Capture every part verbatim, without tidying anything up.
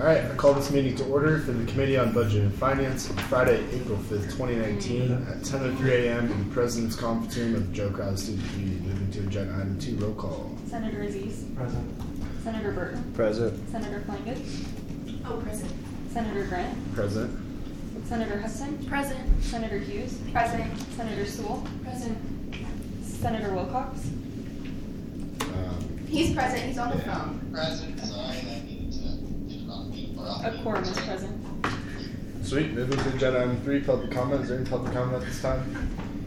All right, I call this meeting to order for the Committee on Budget and Finance on Friday, April fifth, twenty nineteen at ten oh three a.m. in the President's Conference Room of Joe Krause Student Community. Moving to agenda item two, roll call. Senator Aziz. Present. Senator Burton. Present. Senator Flangus. Oh, present. Senator Grant. Present. Senator Hudson. Present. Senator Hughes. Present. Senator Sewell. Present. Senator Wilcox. Um, He's present. He's on the Yeah. phone. Present, sorry, I needed to get it on mute. or off A mute. quorum is present. Sweet. Moving to agenda item three, public comment. Is there any public comment at this time?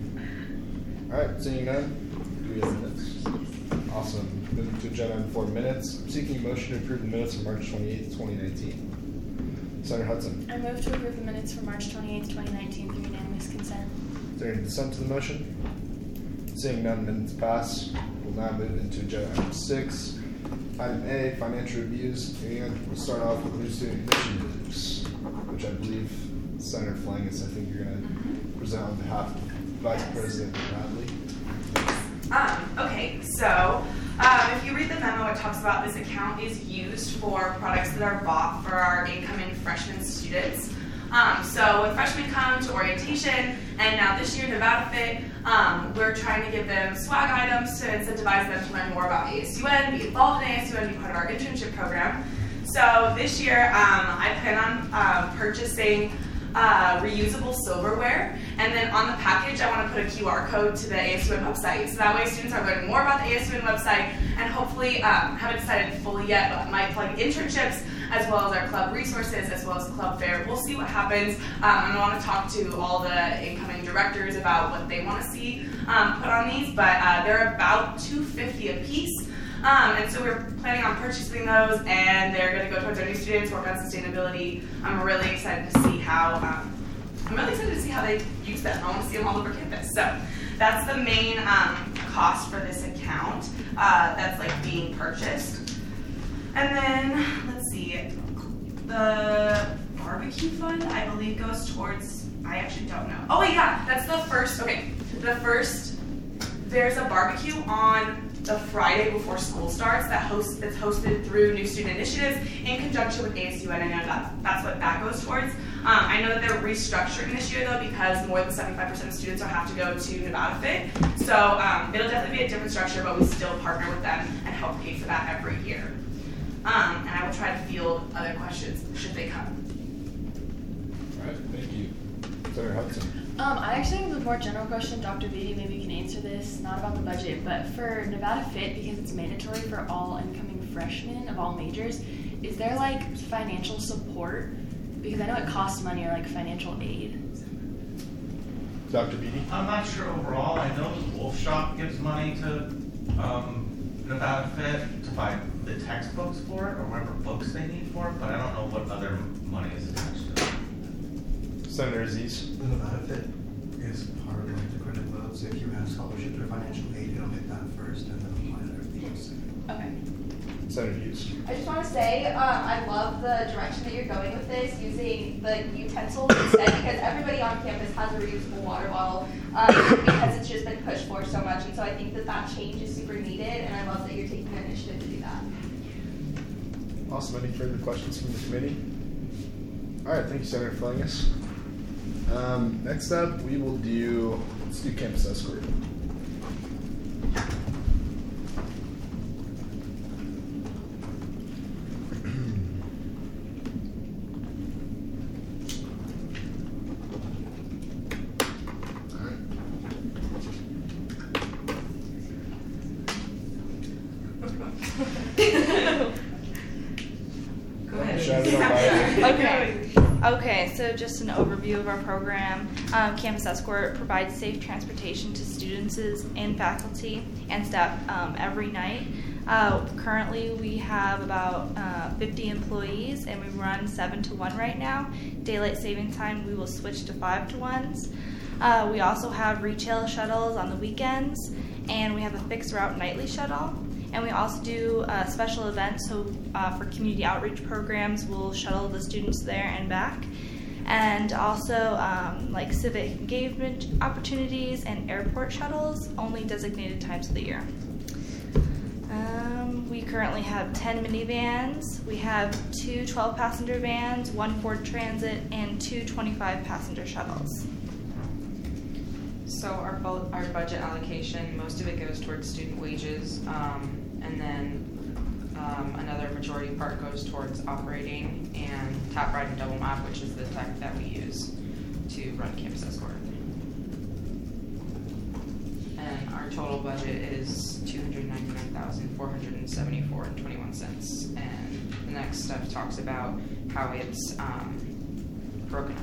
All right, seeing none. Do we have minutes? Awesome. Moving to agenda item four, minutes. I'm seeking a motion to approve the minutes of March twenty-eighth, twenty nineteen. Senator Hudson. I move to approve the minutes for March twenty-eighth, twenty nineteen through unanimous consent. Is there any dissent to the motion? Seeing none, minutes pass. We'll now move into agenda item six. Item A, financial reviews, and we'll start off with new student initiatives, which I believe Senator Flangus, I think you're going to present on behalf of Vice President Bradley. Um, okay, so um, if you read the memo, it talks about this account is used for products that are bought for our incoming freshman students. Um, so when freshmen come to orientation, and now this year Nevada Fit, um, we're trying to give them swag items to incentivize them to learn more about A S U N, be involved in A S U N, be part of our internship program. So this year, um, I plan on uh, purchasing uh, reusable silverware, and then on the package, I want to put a Q R code to the A S U N website. So that way students are learning more about the A S U N website, and hopefully, um, haven't decided fully yet, but might plug internships, as well as our club resources, as well as club fair. We'll see what happens. Um, I want to talk to all the incoming directors about what they want to see um, put on these, but uh, they're about two hundred fifty a piece. Um, and so we're planning on purchasing those, and they're going to go towards our new students, work on sustainability. I'm really excited to see how, um, I'm really excited to see how they use them. I want to see them all over campus. So that's the main um, cost for this account uh, that's like being purchased. And then, let's see, the barbecue fund, I believe, goes towards, I actually don't know. Oh, yeah, that's the first, okay, the first, there's a barbecue on the Friday before school starts that host, that's hosted through New Student Initiatives in conjunction with A S U N. I know that, that's what that goes towards. Um, I know that they're restructuring this year, though, because more than seventy-five percent of students will have to go to Nevada Fit. So um, it'll definitely be a different structure, but we still partner with them and help pay for that every year. Um, and I will try to field other questions should they come. All right, thank you. Senator Hudson. Um, I actually have a more general question. Doctor Beatty, maybe you can answer this, not about the budget, but for Nevada Fit, because it's mandatory for all incoming freshmen of all majors, is there like financial support? Because I know it costs money, or like financial aid. Doctor Beatty. I'm not sure overall. I know the Wolf Shop gives money to um, Nevada Fit to buy the textbooks for it, or whatever books they need for it, but I don't know what other money is attached to it. Senator Aziz. The Nevada Fit is part of like the credit load, so if you have scholarships or financial aid, it'll hit that first and then apply to everything else. Okay. Senator Hughes. I just want to say uh, I love the direction that you're going with this, using the utensils instead, because everybody on campus has a reusable water bottle um, because it's just been pushed for so much. And so I think that that change is super needed, and I love that you're taking the initiative to do that. Awesome. Any further questions from the committee? All right, thank you, Senator Flangus. Um, next up, we will do, let's do campus escort. Go ahead. Shout it out by Okay. Okay, so just an overview of our program. Um, Campus Escort provides safe transportation to students and faculty and staff um, every night. Uh, currently, we have about uh, fifty employees, and we run seven to one right now. Daylight saving time, we will switch to five to ones. Uh, we also have retail shuttles on the weekends, and we have a fixed route nightly shuttle. And we also do uh, special events, so uh, for community outreach programs, we'll shuttle the students there and back. And also um, like civic engagement opportunities and airport shuttles, only designated times of the year. Um, we we currently have ten minivans. We have two twelve-passenger vans, one Ford Transit, and two twenty-five passenger shuttles. So our bu- our budget allocation, most of it goes towards student wages, um, and then um, another majority part goes towards operating and Tap Ride and Double Map, which is the tech that we use to run Campus Escort. And our total budget is two hundred ninety-nine thousand four hundred seventy-four and twenty-one cents. And the next stuff talks about how it's um, broken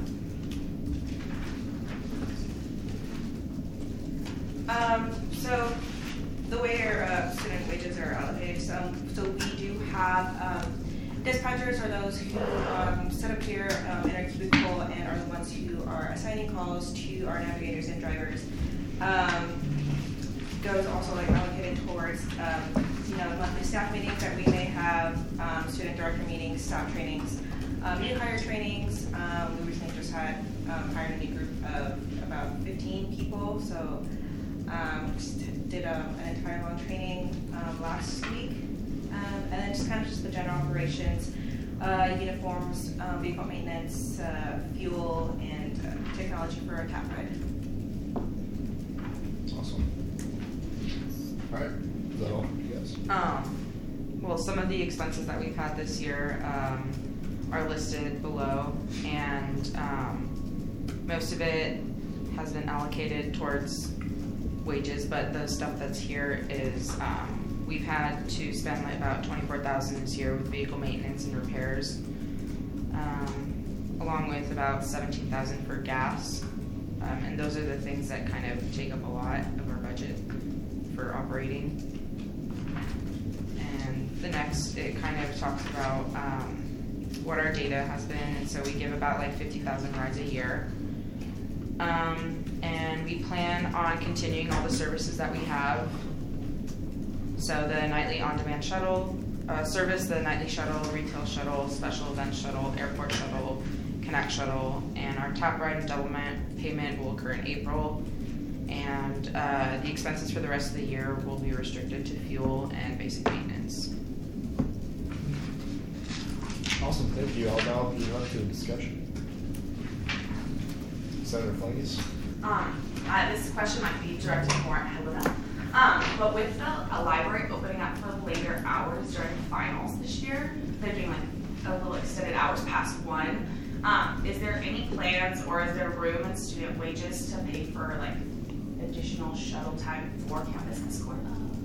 up. Um, so the way our uh, student wages are allocated, so, so we do have um, dispatchers are those who um, sit up here um, in our cubicle and are the ones who are assigning calls to our navigators and drivers. Um, goes also like allocated towards um, you know monthly staff meetings that we may have, um, student director meetings, staff trainings, um, new hire trainings. Um, we recently just had um, hired a new group of about fifteen people, so um, just did um, an entire long training um, last week, um, and then just kind of just the general operations, uh, uniforms, um, vehicle maintenance, uh, fuel, and uh, technology for a Tap Ride. Awesome. All right, is that all, you guys? Um, well, some of the expenses that we've had this year um, are listed below, and um, most of it has been allocated towards wages, but the stuff that's here is um, we've had to spend like about twenty-four thousand dollars this year with vehicle maintenance and repairs, um, along with about seventeen thousand dollars for gas, um, and those are the things that kind of take up a lot of our budget for operating. And the next, it kind of talks about um, what our data has been, and so we give about like fifty thousand rides a year. Um, and we plan on continuing all the services that we have. So the nightly on-demand shuttle uh, service, the nightly shuttle, retail shuttle, special event shuttle, airport shuttle, Connect shuttle, and our Tap Ride and Double Map payment will occur in April. And uh, the expenses for the rest of the year will be restricted to fuel and basic maintenance. Awesome, thank you. I'll now move on to a discussion. Senator Flanges. Um, uh, this question might be directed more at Helena. Um, but with the a library opening up for later hours during finals this year, they're doing like a little extended hours past one. Um, is there any plans or is there room in student wages to pay for like additional shuttle time for Campus Escort?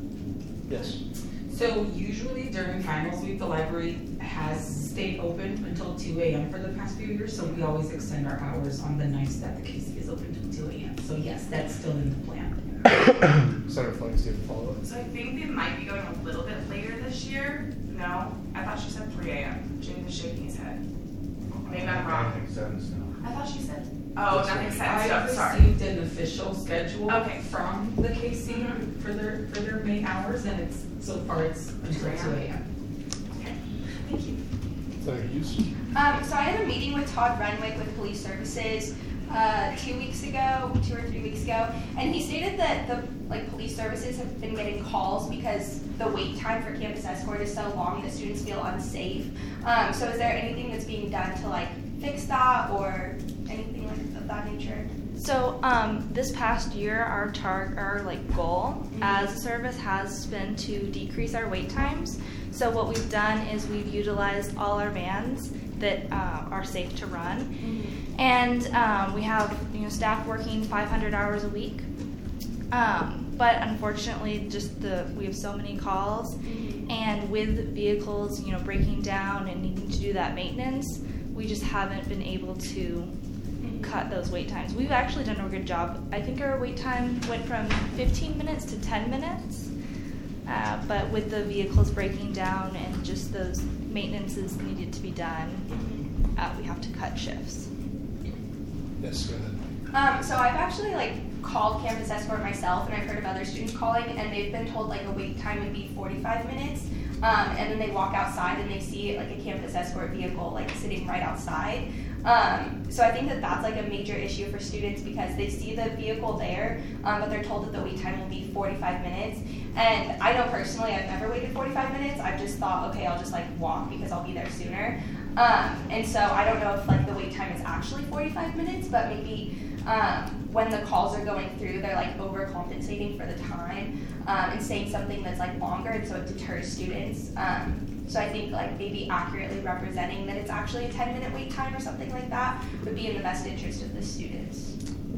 Yes. So usually during finals week, the library has stayed open until two a m for the past few years, so we always extend our hours on the nights that the K C is open until two a m So yes, that's still in the plan. Senator Flanges, do you have a follow-up? So I think they might be going a little bit later this year. No, I thought she said three a m James is shaking his head. Maybe I'm wrong. Nothing set in stone. I thought she said. Oh, nothing set in I stone. Sorry. received an official schedule Okay. from the K C Mhm. for their for their May hours, and it's so far it's until two a m Okay. Thank you. Senator Hughes. Um, so I had a meeting with Todd Renwick with Police Services uh, two weeks ago, two or three weeks ago, and he stated that the like police services have been getting calls because the wait time for Campus Escort is so long that students feel unsafe. Um, so is there anything that's being done to like fix that or anything like of that nature? So um, this past year, our tar- our like goal mm-hmm. as a service has been to decrease our wait times. So what we've done is we've utilized all our vans that uh, are safe to run, mm-hmm. and um, we have you know staff working five hundred hours a week. Um, but unfortunately, just the we have so many calls, mm-hmm. and with vehicles you know breaking down and needing to do that maintenance, we just haven't been able to cut those wait times. We've actually done a good job. I think our wait time went from fifteen minutes to ten minutes, uh, but with the vehicles breaking down and just those maintenances needed to be done, uh, we have to cut shifts. Yes, go ahead. Um, so I've actually like called Campus Escort myself, and I've heard of other students calling, and they've been told like a wait time would be forty-five minutes, um, and then they walk outside and they see like a Campus Escort vehicle like sitting right outside. Um, so I think that that's like a major issue for students because they see the vehicle there, um, but they're told that the wait time will be forty-five minutes. And I know personally, I've never waited forty-five minutes. I've just thought, okay, I'll just like walk because I'll be there sooner. Um, and so I don't know if like the wait time is actually forty-five minutes, but maybe um, when the calls are going through, they're like overcompensating for the time um, and saying something that's like longer, and so it deters students. Um, so I think like maybe accurately representing that it's actually a ten minute wait time or something like that would be in the best interest of the students.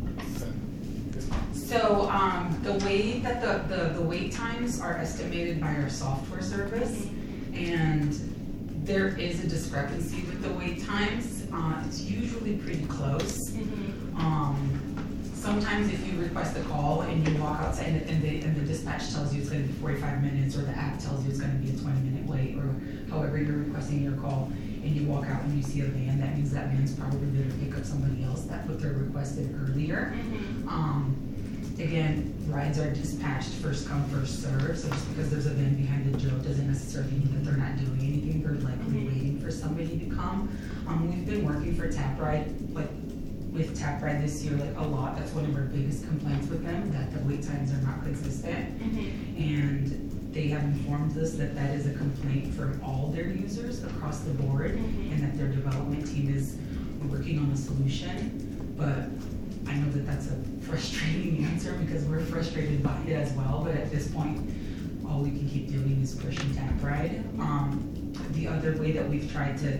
So um, the way that the, the, the wait times are estimated by our software service, and there is a discrepancy with the wait times. Uh, it's usually pretty close. Mm-hmm. Um, sometimes if you request a call and you walk outside and, and, the, and the dispatch tells you it's going to be forty-five minutes, or the app tells you it's going to be a twenty minute wait, or however you're requesting your call, and you walk out and you see a van, that means that van's probably there to pick up somebody else that put their request in earlier. Mm-hmm. Um, Again, rides are dispatched first come, first serve. So just because there's a van behind the Joe doesn't necessarily mean that they're not doing anything. They're likely waiting for somebody to come. Um, we've been working for TapRide, like with TapRide this year, like a lot. That's one of our biggest complaints with them, that the wait times are not consistent. Mm-hmm. And they have informed us that that is a complaint from all their users across the board, Mm-hmm. and that their development team is working on a solution. But I know that that's a frustrating answer because we're frustrated by it as well, but at this point, all we can keep doing is pushing TapRide. Um, the other way that we've tried to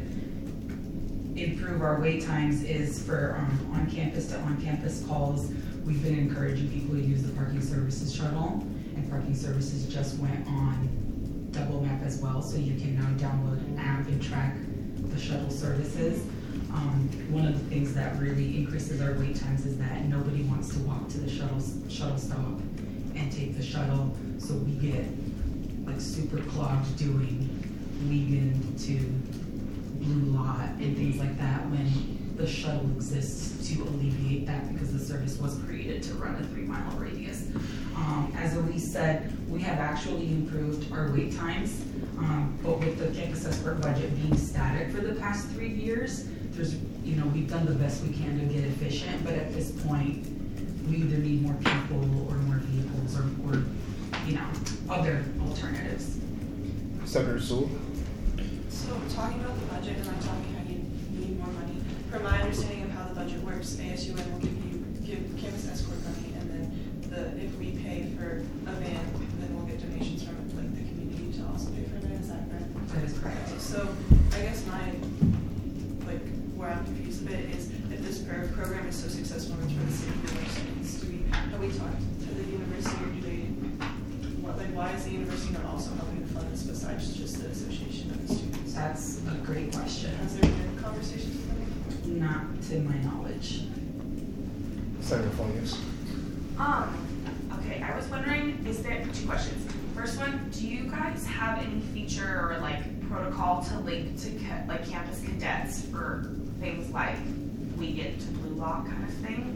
improve our wait times is for um, on-campus to on-campus calls. We've been encouraging people to use the Parking Services shuttle, and Parking Services just went on Double Map as well, so you can now download an app and track the shuttle services. Um, one of the things that really increases our wait times is that nobody wants to walk to the shuttle shuttle stop and take the shuttle, so we get like super clogged doing Wiegand to Blue Lot and things like that when the shuttle exists to alleviate that, because the service was created to run a three mile radius. Um, as Elise said, we have actually improved our wait times, um, but with the Campus Escort budget being static for the past three years, there's, you know, we've done the best we can to get efficient, but at this point, we either need more people or more vehicles or, or you know, other alternatives. Senator Sewell. So talking about the budget, and I'm talking how you need more money. From my understanding of how the budget works, A S U N will give you give Campus Escort money, and then the if we pay for a van, then we'll get donations from like the community to also pay for a van. Is that correct? That is correct. Okay, so I guess my like where I'm confused a bit is if this pro- program is so successful and it's for the city of our students, do we have we talked to the university, or do they what like why is the university not also helping to fund this besides just the association of the students? That's a great question. Has there been conversations with them? Not to my knowledge. Senator Flames. Um, okay, I was wondering, is there, two questions. First one, do you guys have any feature or like protocol to link to ca- like campus cadets for things like we get to Blue Lock kind of thing?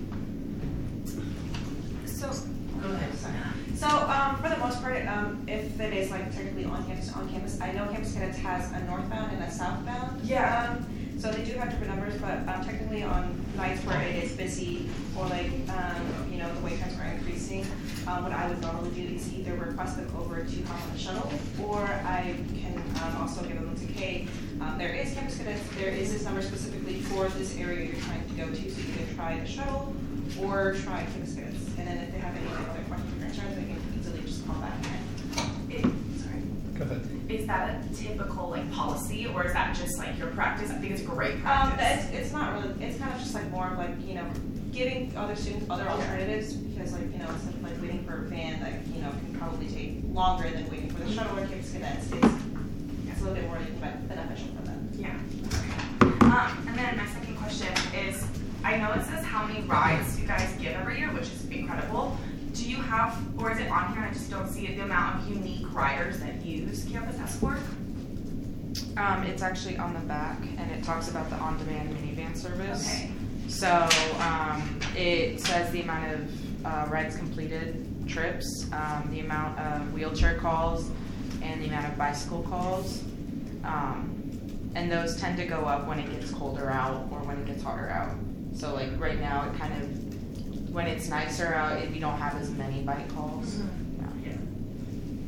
So, Go ahead, sorry. so um, for the most part, um, if it is like technically on campus, on campus, I know Campus Cadets has a northbound and a southbound. Yeah. Um, so they do have different numbers, but um, technically on nights where it is busy or like um, you know the wait times are increasing, um, what I would normally do is either request them over to hop on the shuttle, or I can um, also give them to Kay. Um, there is Campus Cadets. There is this number specifically for this area you're trying to go to, so you can try the shuttle or try Campus Cadets. And then if they have any other questions or concerns, they can easily just call back in. It, sorry. Go ahead. Is that a typical like policy, or is that just like your practice? I think it's great Um, practice. it's, it's not really, it's kind of just like more of like, you know, giving other students other alternatives, because like, you know, instead of like waiting for a van that, you know, can probably take longer than waiting for the shuttle or Campus Cadets, it's, it's a little bit more like, beneficial for them. Yeah. Um, and then my second question is, I know it says how many rides you guys give every year, which is incredible. Do you have, or is it on here, I just don't see it, the amount of unique riders that use Campus Escort? Um, it's actually on the back, and it talks about the on-demand minivan service. Okay. So um, it says the amount of uh, rides completed, trips, um, the amount of wheelchair calls, and the amount of bicycle calls. Um, and those tend to go up when it gets colder out or when it gets hotter out. So like right now, it kind of, when it's nicer out, it, we don't have as many bike calls. Mm-hmm. Yeah.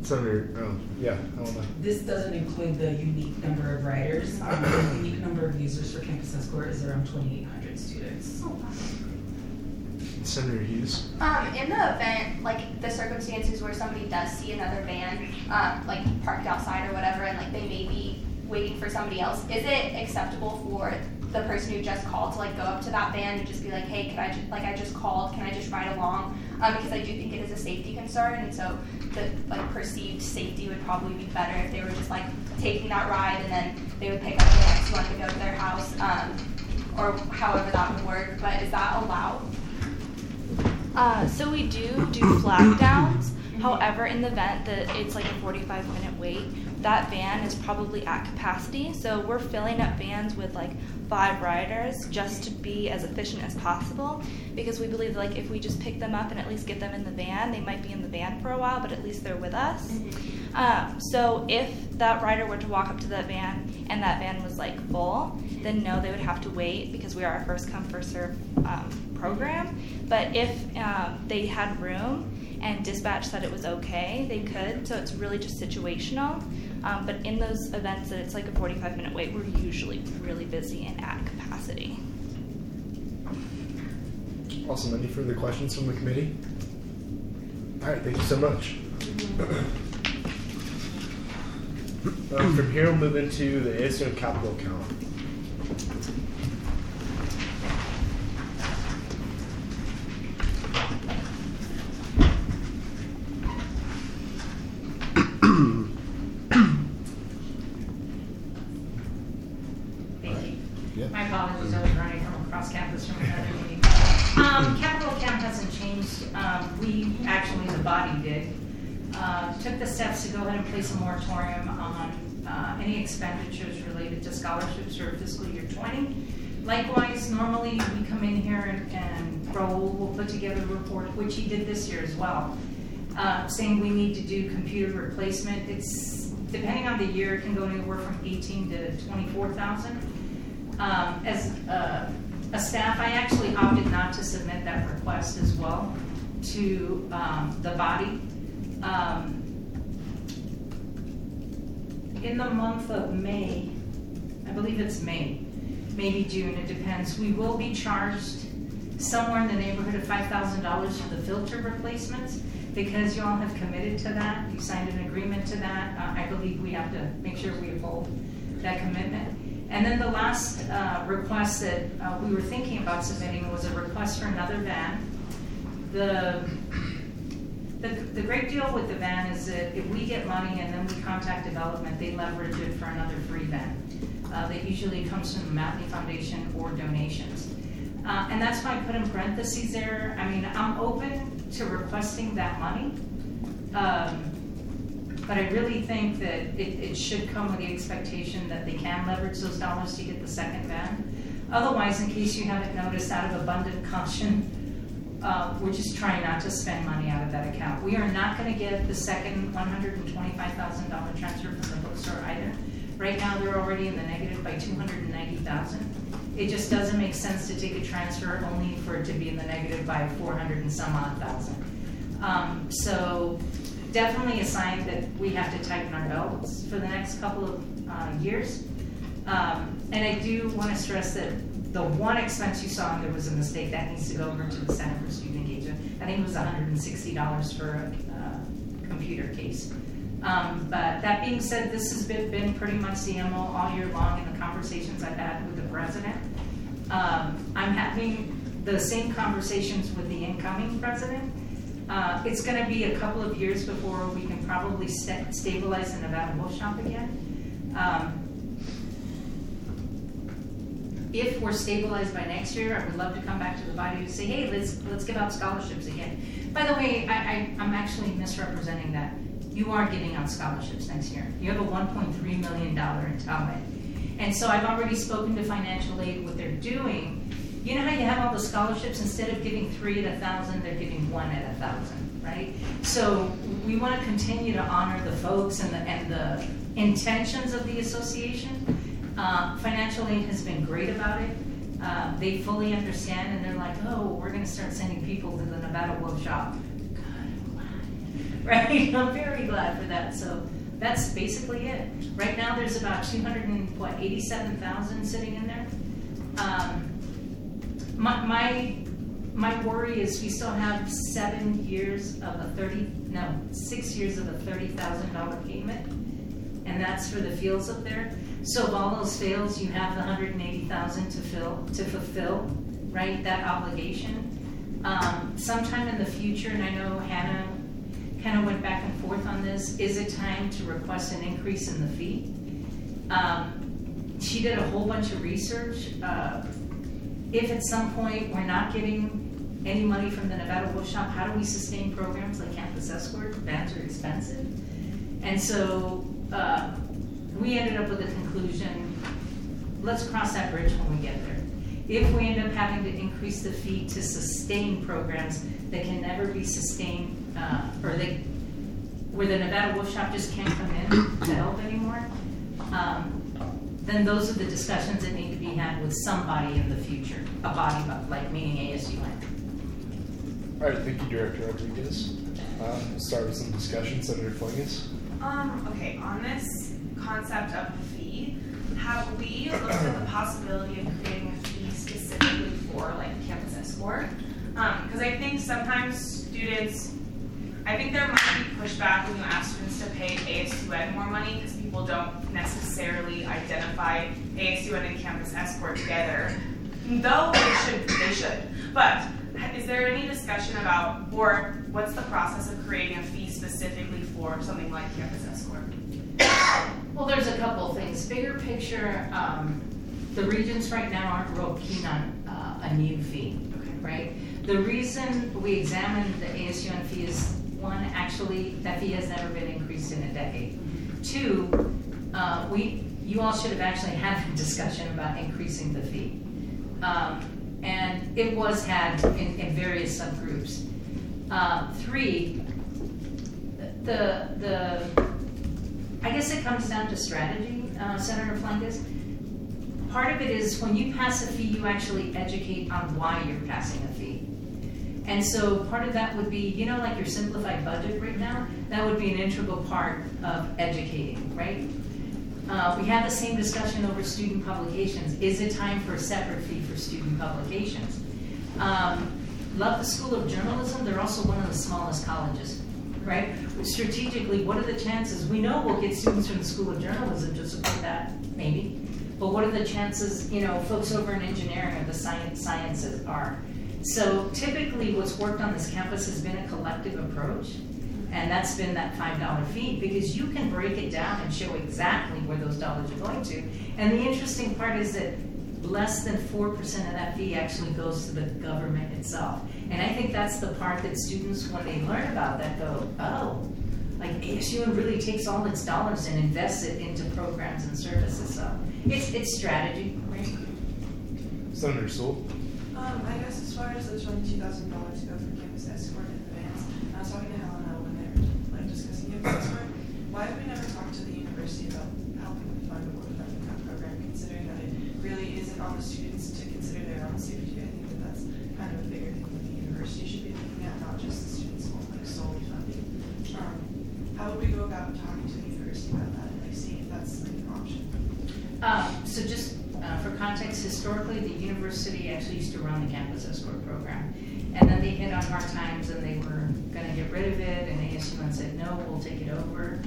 Senator, oh, yeah, I don't know. This doesn't include the unique number of riders. Um, the unique number of users for Campus Escort is around twenty-eight hundred students. Senator Hughes. Um, in the event, like the circumstances where somebody does see another van, um, like parked outside or whatever, and like they may be waiting for somebody else, is it acceptable for the person who just called to like go up to that van and just be like, hey, can I just, like I just called, can I just ride along? Um, because I do think it is a safety concern, and so the like perceived safety would probably be better if they were just like taking that ride and then they would pick up the next one to go to their house, um, or however that would work. But is that allowed? Uh, so we do do flag downs. However, in the event that it's like a forty-five minute wait, that van is probably at capacity. So we're filling up vans with like five riders just to be as efficient as possible, because we believe like if we just pick them up and at least get them in the van, they might be in the van for a while, but at least they're with us. Mm-hmm. Um, so if that rider were to walk up to that van and that van was like full, then no, they would have to wait because we are a first come first serve um, program. But if um, they had room and dispatch said it was okay, they could. So it's really just situational. Um, but in those events that it's like a forty-five minute wait, we're usually really busy and at capacity. Awesome. Any further questions from the committee? All right, thank you so much. um, from here, we'll move into the A S U M capital account. My apologies, I was running from across campus from another meeting. Um, capital account hasn't changed. Um, we, actually, the body did, uh, took the steps to go ahead and place a moratorium on uh, any expenditures related to scholarships for fiscal year twenty. Likewise, normally we come in here and, and Raul will put together a report, which he did this year as well, uh, saying we need to do computer replacement. It's, depending on the year, it can go anywhere from eighteen to twenty-four thousand. Um, as a, a staff, I actually opted not to submit that request as well to um, the body. Um, in the month of May, I believe it's May, maybe June, it depends, we will be charged somewhere in the neighborhood of five thousand dollars for the filter replacements, because you all have committed to that. You signed an agreement to that. Uh, I believe we have to make sure we uphold that commitment. And then the last uh, request that uh, we were thinking about submitting was a request for another van. The, the, the great deal with the van is that if we get money and then we contact development, they leverage it for another free van. Uh, that usually comes from the Mountain Foundation or donations. Uh, and that's why I put in parentheses there. I mean, I'm open to requesting that money. Um, But I really think that it, it should come with the expectation that they can leverage those dollars to get the second van. Otherwise, in case you haven't noticed, out of abundant caution, uh, we're just trying not to spend money out of that account. We are not going to get the second one hundred twenty-five thousand dollars transfer from the bookstore either. Right now, they're already in the negative by two hundred ninety thousand dollars. It just doesn't make sense to take a transfer only for it to be in the negative by four hundred and some odd thousand. Um, so. Definitely a sign that we have to tighten our belts for the next couple of uh, years. Um, and I do want to stress that the one expense you saw, and there was a mistake, that needs to go over to the Center for Student Engagement. I think it was one hundred sixty dollars for a uh, computer case. Um, but that being said, this has been, been pretty much the M O all year long in the conversations I've had with the president. Um, I'm having the same conversations with the incoming president. Uh, it's going to be a couple of years before we can probably st stabilize the Nevada Wolf Shop again. Um, if we're stabilized by next year, I would love to come back to the body to say, hey, let's let's give out scholarships again. By the way, I, I, I'm actually misrepresenting that. You are giving out scholarships next year. You have a one point three million dollars endowment. And so I've already spoken to financial aid. What they're doing, you know how you have all the scholarships, instead of giving three at a thousand, they're giving one at a thousand, right? So we want to continue to honor the folks and the, and the intentions of the association. Uh, financial aid has been great about it. Uh, they fully understand, and they're like, oh, we're going to start sending people to the Nevada Wolf Shop. right? I'm very glad for that. So that's basically it. Right now, there's about two hundred and what, eighty-seven thousand sitting in there. Um, my, my my worry is we still have seven years of a thirty, no, six years of a thirty thousand dollar payment, and that's for the fields up there. So if all those fails, you have the one hundred and eighty thousand to fill to fulfill, right? That obligation. Um, sometime in the future, and I know Hannah kind of went back and forth on this. Is it time to request an increase in the fee? Um, she did a whole bunch of research. Uh, if at some point we're not getting any money from the Nevada Wolf Shop, how do we sustain programs like Campus Escort? Vans are expensive. And so uh, we ended up with a conclusion, let's cross that bridge when we get there. If we end up having to increase the fee to sustain programs that can never be sustained, uh, or they, where the Nevada Wolf Shop just can't come in to help anymore, um, then those are the discussions that need to be had with somebody in the future, a body like meaning A S U N. All right, thank you, Director Rodriguez. Um, we'll start with some discussion. Senator Flingus. Um, okay, on this concept of the fee, have we looked at the possibility of creating a fee specifically for like Campus Escort? Because um, I think sometimes students, I think there might be pushback when you ask students to pay A S U N more money because people don't necessarily identify A S U N and Campus Escort together, though they should. They should. But is there any discussion about, or what's the process of creating a fee specifically for something like Campus Escort? Well, there's a couple of things. Bigger picture, um, the regents right now aren't real keen on uh, a new fee, okay. Right? The reason we examined the A S U N fee is, one, actually, that fee has never been increased in a decade. Mm-hmm. Two, uh, we, you all should have actually had a discussion about increasing the fee. Um, and it was had in, in various subgroups. Uh, three, the, the, I guess it comes down to strategy, uh, Senator Flingus. Part of it is when you pass a fee, you actually educate on why you're passing a fee. And so part of that would be, you know, like your simplified budget right now, that would be an integral part of educating, right? Uh, we had the same discussion over student publications. Is it time for a separate fee for student publications? Um, love the School of Journalism. They're also one of the smallest colleges, right? Strategically, what are the chances? We know we'll get students from the School of Journalism to support that, maybe. But what are the chances, you know, folks over in engineering or the science sciences are? So typically what's worked on this campus has been a collective approach. And that's been that five dollar fee, because you can break it down and show exactly where those dollars are going to. And the interesting part is that less than four percent of that fee actually goes to the government itself. And I think that's the part that students, when they learn about that, go, oh, like A S U N really takes all its dollars and invests it into programs and services. So it's, it's strategy, right? Senator Sewell. Um, I guess as far as the twenty-two thousand dollars go for Campus Escort in advance, I was talking to Helena when they were like discussing Campus Escort. Why have we never talked to the university about helping them fund a work that program, considering that it really isn't on the students to consider their own safety? I think that that's kind of a bigger thing that the university should be looking at, not just the students like solely funding. Um, how would we go about talking to the university about that and like seeing if that's like an option? Um, so just Uh, for context, historically, the university actually used to run the Campus Escort program. And then they hit on hard times and they were going to get rid of it, and A S U N said, no, we'll take it over.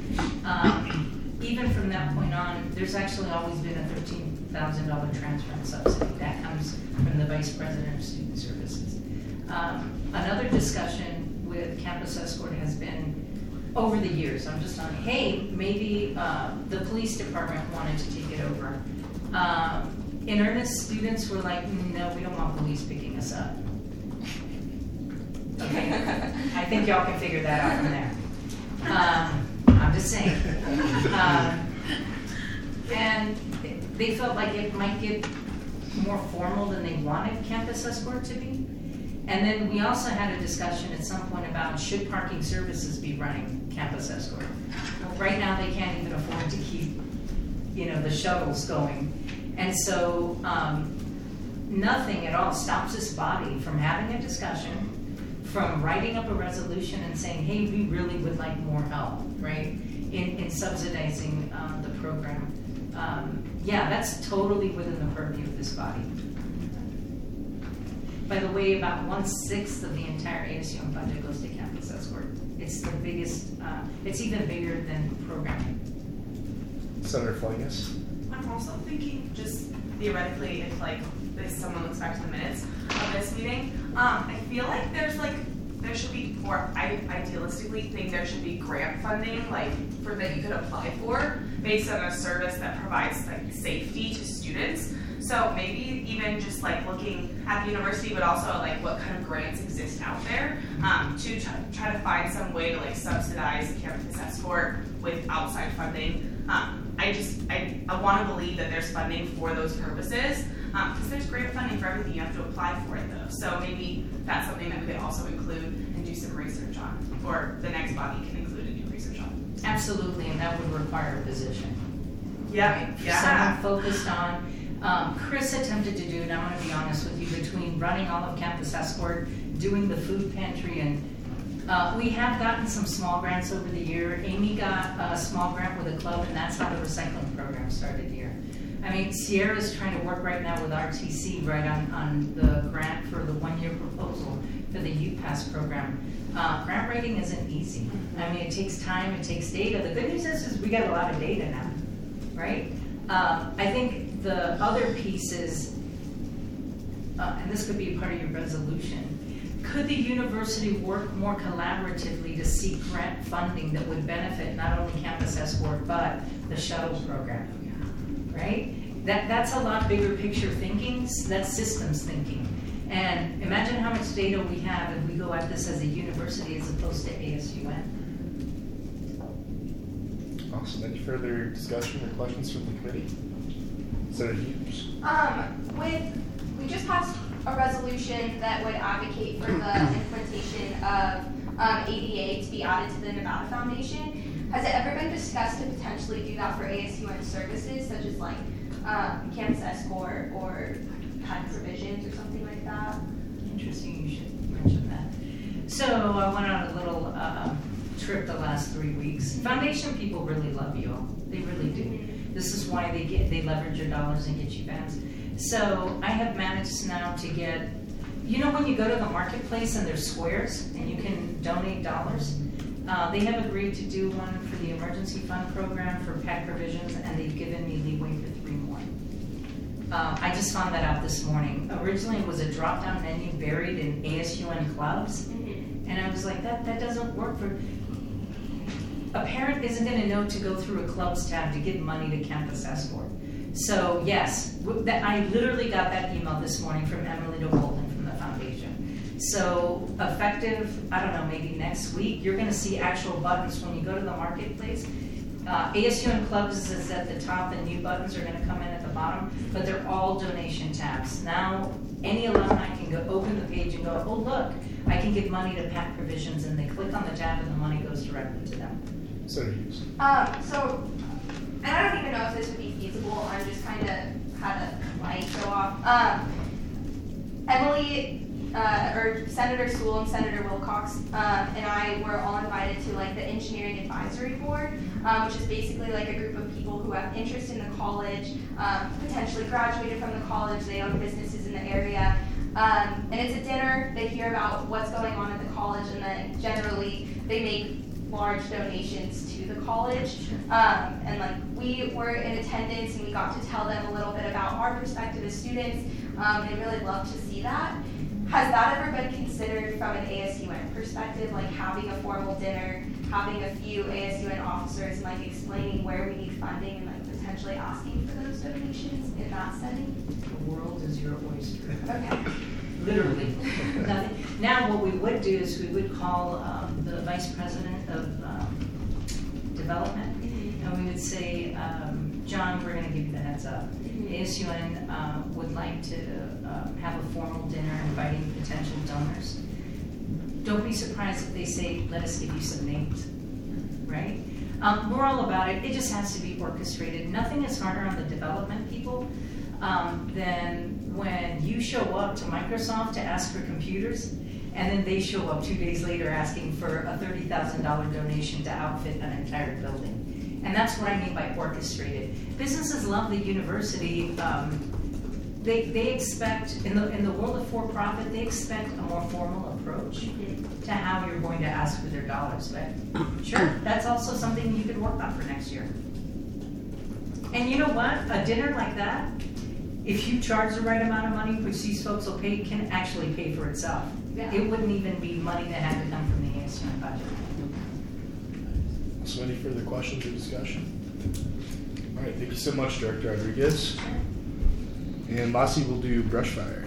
Um, even from that point on, there's actually always been a thirteen thousand dollars transfer and subsidy. That comes from the Vice President of Student Services. Um, another discussion with Campus Escort has been, over the years, I'm just on, hey, maybe uh, the police department wanted to take it over. Um, in earnest, students were like, no, we don't want police picking us up. Okay, I think y'all can figure that out from there. Um, I'm just saying. Um, and they felt like it might get more formal than they wanted Campus Escort to be. And then we also had a discussion at some point about should parking services be running Campus Escort. Right now, they can't even afford to keep, you know, the shuttles going. And so um, nothing at all stops this body from having a discussion, from writing up a resolution and saying, hey, we really would like more help, right, in, in subsidizing um, the program. Um, yeah, that's totally within the purview of this body. By the way, about one-sixth of the entire A S U M budget goes to campus escort. It's the biggest, uh, it's even bigger than programming. Senator Flangus. I'm also thinking, just theoretically, if like this, someone looks back to the minutes of this meeting, um, I feel like there's like, there should be, or I idealistically think there should be grant funding, like, for that you could apply for, based on a service that provides like safety to students. So maybe even just like looking at the university, but also like what kind of grants exist out there, um, to try, try to find some way to like subsidize campus escort with outside funding. Um, I just, I, I want to believe that there's funding for those purposes, because um, there's grant funding for everything. You have to apply for it though. So maybe that's something that we could also include and do some research on, or the next body can include and do research on. Absolutely, and that would require a position. Yeah, right? yeah. Someone focused on, um, Chris attempted to do, and I'm gonna be honest with you, between running all of Campus Escort, doing the food pantry, and uh, we have gotten some small grants over the year. Amy got a small grant with a club, and that's how the recycling program started here. I mean, Sierra's trying to work right now with R T C, right, on, on the grant for the one-year proposal for the U Pass program. Uh, grant writing isn't easy. I mean, it takes time, it takes data. The good news is, is we got a lot of data now, right? Uh, I think the other piece is, uh, and this could be part of your resolution, could the university work more collaboratively to seek grant funding that would benefit not only Campus Escort, but the shuttle program, right? That, that's a lot bigger picture thinking, that's systems thinking. And imagine how much data we have if we go at this as a university as opposed to A S U N. Awesome. Any further discussion or questions from the committee? Senator Hughes. Um, with, we just passed a resolution that would advocate for the implementation of um, A D A to be added to the Nevada Foundation. Has it ever been discussed to potentially do that for A S U N services, such as like um, Campus Escort or P E D provisions or something like that? Interesting, you should mention that. So I went on a little uh, trip the last three weeks. Foundation people really love you all. They really do. This is why they get they leverage your dollars and get you bands. So I have managed now to get, you know when you go to the marketplace and there's squares and you can donate dollars? Uh, they have agreed to do one for the emergency fund program for P E D provisions, and they've given me leeway for three more. Uh, I just found that out this morning. Originally it was a drop-down menu buried in A S U N clubs, and I was like, that, that doesn't work for, a parent isn't gonna know to go through a clubs tab to give money to Campus Escort. So yes, that, I literally got that email this morning from Emily DeWolden from the foundation. So effective, I don't know, maybe next week, you're gonna see actual buttons when you go to the marketplace. Uh, A S U N Clubs is at the top and new buttons are gonna come in at the bottom, but they're all donation tabs. Now, any alumni can go open the page and go, oh look, I can give money to P E D provisions, and they click on the tab and the money goes directly to them. Senator Hughes. Um, so, and I don't even know if this would be feasible. I'm just kind of had a light go off. Um, Emily, uh, or Senator Sewell and Senator Wilcox, um, and I were all invited to like the Engineering Advisory Board, um, which is basically like a group of people who have interest in the college, um, potentially graduated from the college, they own businesses in the area. Um, and it's a dinner, they hear about what's going on at the college, and then generally they make large donations to the college. Um, and like we were in attendance and we got to tell them a little bit about our perspective as students. Um, and I really love to see that. Has that ever been considered from an A S U N perspective, like having a formal dinner, having a few A S U N officers, and like explaining where we need funding and like potentially asking for those donations in that setting? The world is your oyster. Okay. Literally. Nothing. Now what we would do is we would call um, the vice president of um, development, mm-hmm. and we would say, um, John, we're going to give you the heads up. Mm-hmm. A S U N uh, would like to uh, have a formal dinner inviting potential donors. Don't be surprised if they say, let us give you some names, right? Um, we're all about it. It just has to be orchestrated. Nothing is harder on the development people um, than when you show up to Microsoft to ask for computers and then they show up two days later asking for a thirty thousand dollar donation to outfit an entire building. And that's what I mean by orchestrated. Businesses love the university. Um, they, they expect, in the, in the world of for-profit, they expect a more formal approach to how you're going to ask for their dollars. But sure, that's also something you could work on for next year. And you know what? A dinner like that, if you charge the right amount of money, which these folks will pay, can actually pay for itself. Yeah. It wouldn't even be money that had to come from the A S U budget. So any further questions or discussion? All right, thank you so much, Director Rodriguez. And Lassie will do brush fire.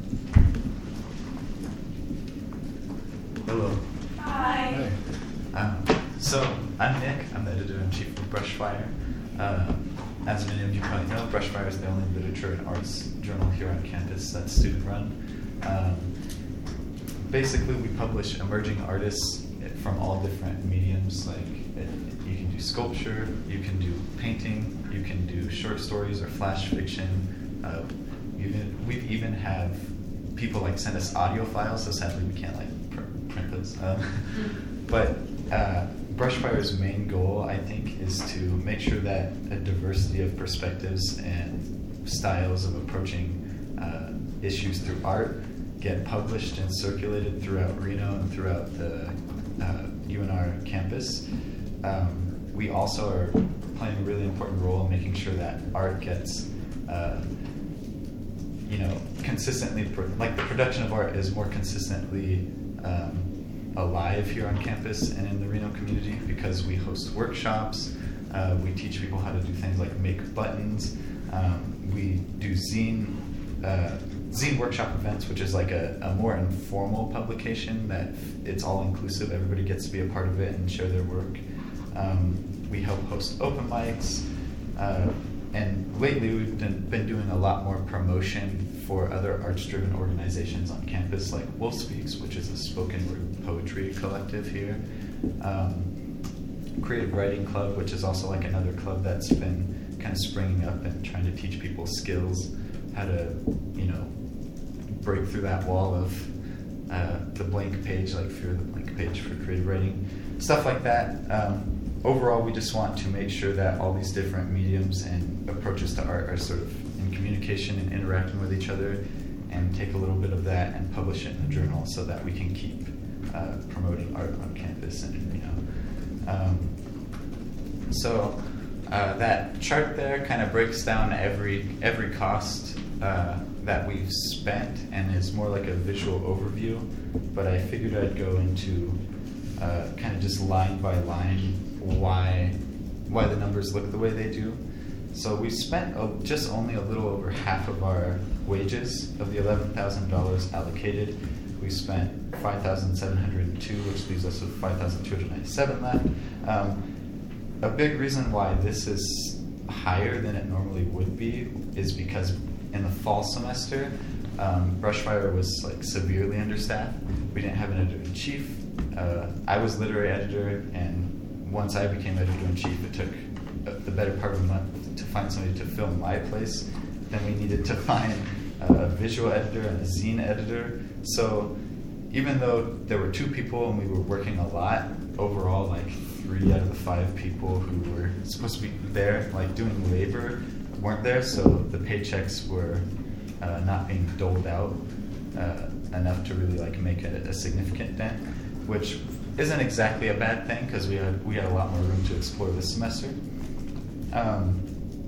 Hello. Hi. Hi. Um, so I'm Nick. I'm the editor-in-chief of Brushfire. Uh, as many of you probably know, Brushfire is the only literature and arts journal here on campus that's student-run. Um, basically, we publish emerging artists from all different mediums. Like it, you can do sculpture, you can do painting, you can do short stories or flash fiction. Uh, even, we've even have people like send us audio files, so sadly we can't like pr- print those. Um, but uh, Brushfire's main goal, I think, is to make sure that a diversity of perspectives and styles of approaching uh, issues through art get published and circulated throughout Reno and throughout the uh, U N R campus. Um, we also are playing a really important role in making sure that art gets, uh, you know, consistently, pro- like the production of art is more consistently um, alive here on campus and in the Reno community because we host workshops, uh, we teach people how to do things like make buttons, um, we do zine, uh, zine workshop events, which is like a, a more informal publication that it's all inclusive, everybody gets to be a part of it and share their work. Um, we help host open mics, uh, and lately we've been, been doing a lot more promotion for other arts-driven organizations on campus, like Wolf Speaks, which is a spoken word poetry collective here. Um, Creative Writing Club, which is also like another club that's been kind of springing up and trying to teach people skills, how to, you know, break through that wall of uh, the blank page, like fear of the blank page for creative writing, stuff like that. Um, overall, we just want to make sure that all these different mediums and approaches to art are sort of in communication and interacting with each other, and take a little bit of that and publish it in a journal so that we can keep uh, promoting art on campus and in Reno. Um, so uh, that chart there kind of breaks down every every cost uh, that we've spent and is more like a visual overview, but I figured I'd go into uh, kind of just line by line why why the numbers look the way they do. So we spent uh, just only a little over half of our wages of the eleven thousand dollars allocated. We spent five thousand seven hundred two, which leaves us with five thousand two hundred ninety-seven left. Um, a big reason why this is higher than it normally would be is because in the fall semester, um, Brushfire was like severely understaffed. We didn't have an editor-in-chief. Uh, I was literary editor, and once I became editor-in-chief, it took the better part of a month to find somebody to fill my place. Then we needed to find a visual editor and a zine editor. So even though there were two people and we were working a lot, overall like three out of the five people who were supposed to be there, like doing labor, weren't there. So the paychecks were uh, not being doled out uh, enough to really like make a, a significant dent, which isn't exactly a bad thing because we had we had a lot more room to explore this semester. Um,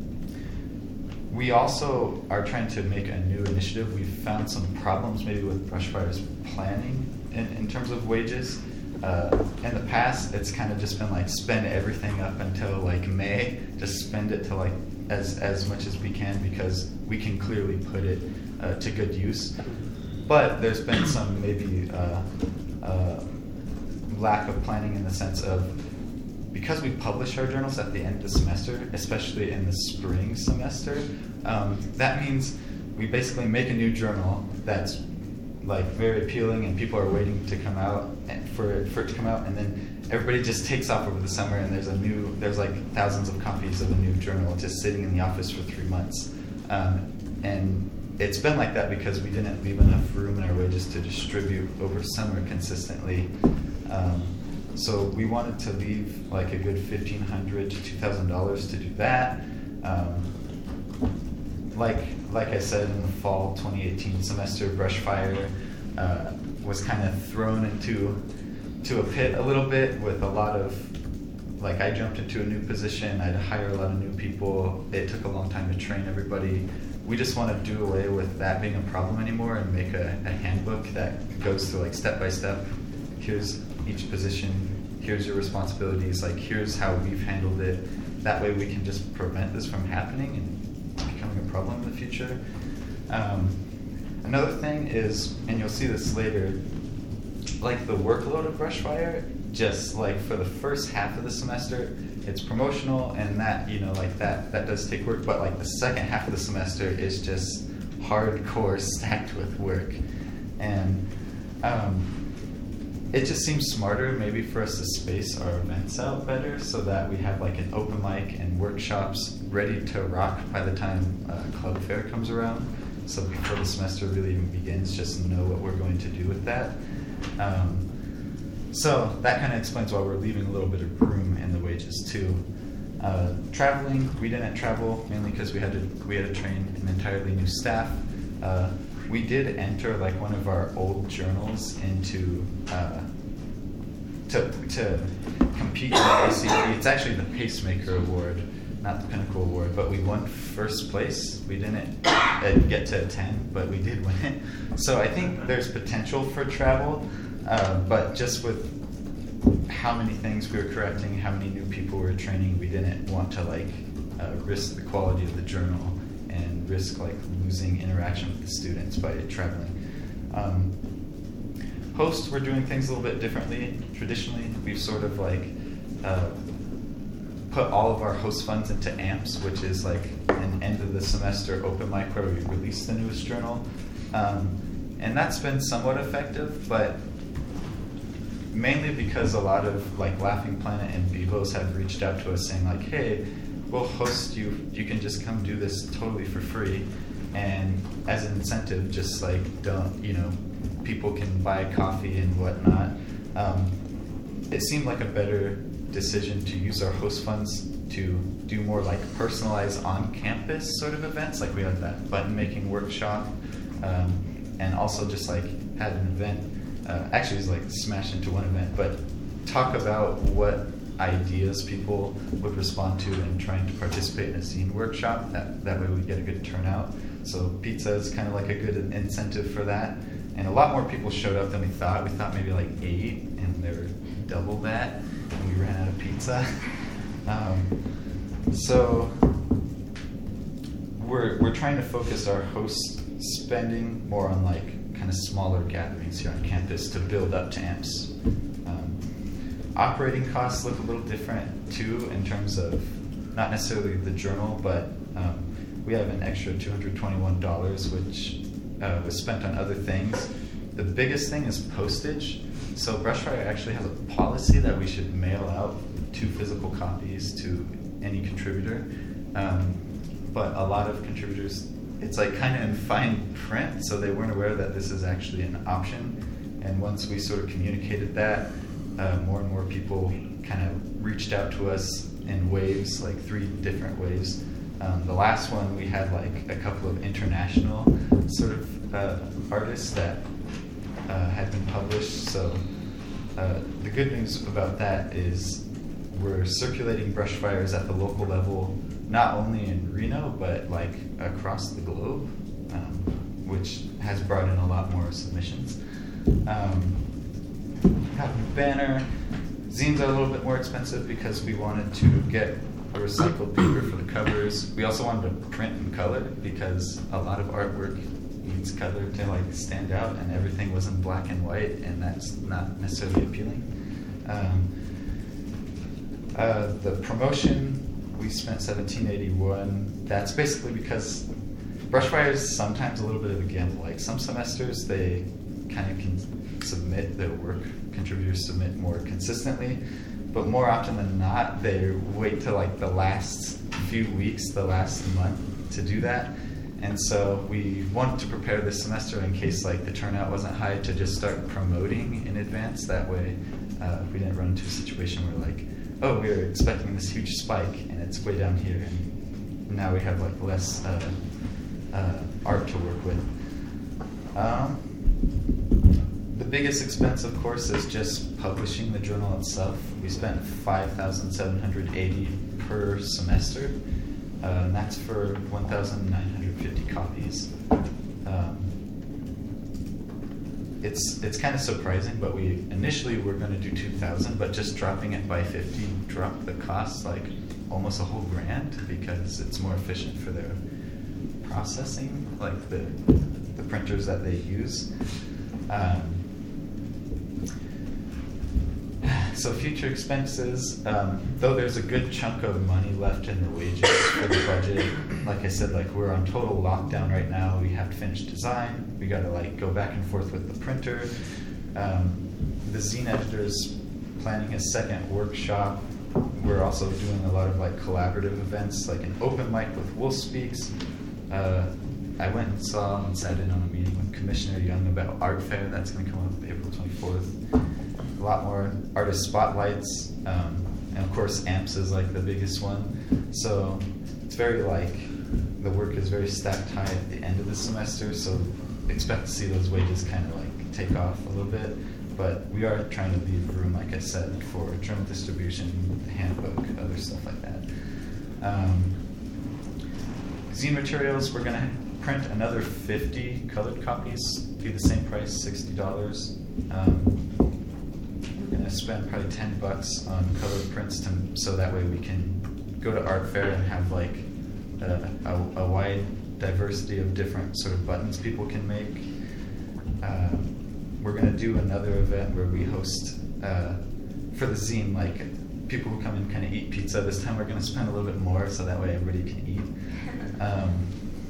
we also are trying to make a new initiative. We've found some problems maybe with Brushfire's planning in, in terms of wages. Uh, in the past, it's kind of just been like spend everything up until like May, just spend it to like as, as much as we can because we can clearly put it uh, to good use. But there's been some maybe uh, uh, lack of planning in the sense of because we publish our journals at the end of the semester, especially in the spring semester, um, that means we basically make a new journal that's like very appealing and people are waiting to come out and for, for it to come out, and then everybody just takes off over the summer and there's a new, there's like thousands of copies of a new journal just sitting in the office for three months. Um, and it's been like that because we didn't leave enough room in our wages to distribute over summer consistently. Um, so we wanted to leave like a good fifteen hundred dollars to two thousand dollars to do that. Um, like like I said, in the fall twenty eighteen semester, Brushfire uh, was kind of thrown into to a pit a little bit with a lot of, like I jumped into a new position, I had to hire a lot of new people, it took a long time to train everybody. We just want to do away with that being a problem anymore and make a, a handbook that goes through like step by step. Here's each position, here's your responsibilities, like here's how we've handled it. That way we can just prevent this from happening and becoming a problem in the future. Um, another thing is, and you'll see this later, like the workload of Brushfire, just like for the first half of the semester, it's promotional and that, you know, like that, that does take work, but like the second half of the semester is just hardcore stacked with work. And um, it just seems smarter maybe for us to space our events out better so that we have like an open mic and workshops ready to rock by the time uh, Club Fair comes around. So before the semester really even begins, just know what we're going to do with that. Um, so that kind of explains why we're leaving a little bit of room in the wages too. Uh, traveling, we didn't travel mainly because we had to we had to train an entirely new staff. Uh, we did enter like one of our old journals into uh, to to compete in the A C P. It's actually the Pacemaker Award, not the Pinnacle Award, but we won first place. We didn't uh, get to attend, but we did win it. So I think there's potential for travel, uh, but just with how many things we were correcting, how many new people we were training, we didn't want to like uh, risk the quality of the journal and risk like losing interaction with the students by traveling. Um, hosts, we're doing things a little bit differently. Traditionally, we've sort of like uh, put all of our host funds into A M P S, which is like an end of the semester open mic where we release the newest journal. Um, and that's been somewhat effective, but mainly because a lot of like Laughing Planet and Bevos have reached out to us saying like, hey, we'll host you, you can just come do this totally for free. And as an incentive, just like don't, you know, people can buy coffee and whatnot. Um, it seemed like a better decision to use our host funds to do more like personalized on-campus sort of events. Like we had that button making workshop, um, and also just like had an event. Uh, actually, it was like smashed into one event, but talk about what ideas people would respond to and trying to participate in a zine workshop. That that way we get a good turnout. So pizza is kind of like a good incentive for that. And a lot more people showed up than we thought. We thought maybe like eight, and there were double that, and we ran out of pizza. um, so we're we're trying to focus our host spending more on like kind of smaller gatherings here on campus to build up to A M P S. Um, operating costs look a little different too in terms of not necessarily the journal, but um, we have an extra two hundred twenty-one dollars which uh, was spent on other things. The biggest thing is postage. So Brushfire actually has a policy that we should mail out two physical copies to any contributor. Um, but a lot of contributors, it's like kind of in fine print, so they weren't aware that this is actually an option. And once we sort of communicated that, uh, more and more people kind of reached out to us in waves, like three different waves. Um, the last one, we had like a couple of international sort of uh, artists that uh, had been published. So uh, the good news about that is we're circulating Brushfires at the local level, not only in Reno, but like across the globe, um, which has brought in a lot more submissions. Um, have a banner. Zines are a little bit more expensive because we wanted to get a recycled paper for the covers. We also wanted to print in color because a lot of artwork needs color to like stand out, and everything was in black and white, and that's not necessarily appealing. Um, uh, the promotion, we spent seventeen eighty-one. That's basically because Brushfire is sometimes a little bit of a gamble. Like some semesters, they kind of can submit their work, contributors submit more consistently, but more often than not, they wait till like the last few weeks, the last month to do that. And so we wanted to prepare this semester in case like the turnout wasn't high to just start promoting in advance. That way uh, we didn't run into a situation where like, oh, we were expecting this huge spike and it's way down here, and now we have like less uh, uh, art to work with. Um, the biggest expense, of course, is just publishing the journal itself. We spent five thousand seven hundred eighty dollars per semester, uh, and that's for one thousand nine hundred fifty copies. Um, it's it's kind of surprising, but we initially were going to do two thousand, but just dropping it by fifty dropped the cost like almost a whole grand because it's more efficient for their processing, like the the printers that they use. Um, so future expenses, um, though there's a good chunk of money left in the wages for the budget. Like I said, like we're on total lockdown right now. We have to finish design. We got to like go back and forth with the printer. Um, the zine editor's planning a second workshop. We're also doing a lot of like collaborative events, like an open mic with Wolf Speaks. Uh, I went and saw and sat in on a meeting with Commissioner Young about Art Fair. That's going to come up April twenty-fourth. A lot more artist spotlights, um, and of course A M P S is like the biggest one. So it's very like, the work is very stacked high at the end of the semester, so expect to see those wages kind of like take off a little bit. But we are trying to leave room, like I said, for journal distribution, the handbook, other stuff like that. Um, zine materials, we're going to print another fifty colored copies, be the same price, sixty dollars. Um, we're going to spend probably ten bucks on colored prints to, so that way we can go to Art Fair and have like a, a, a wide diversity of different sort of buttons people can make. Um, we're going to do another event where we host, uh, for the zine, like people who come and kind of eat pizza. This time we're going to spend a little bit more so that way everybody can eat. Um,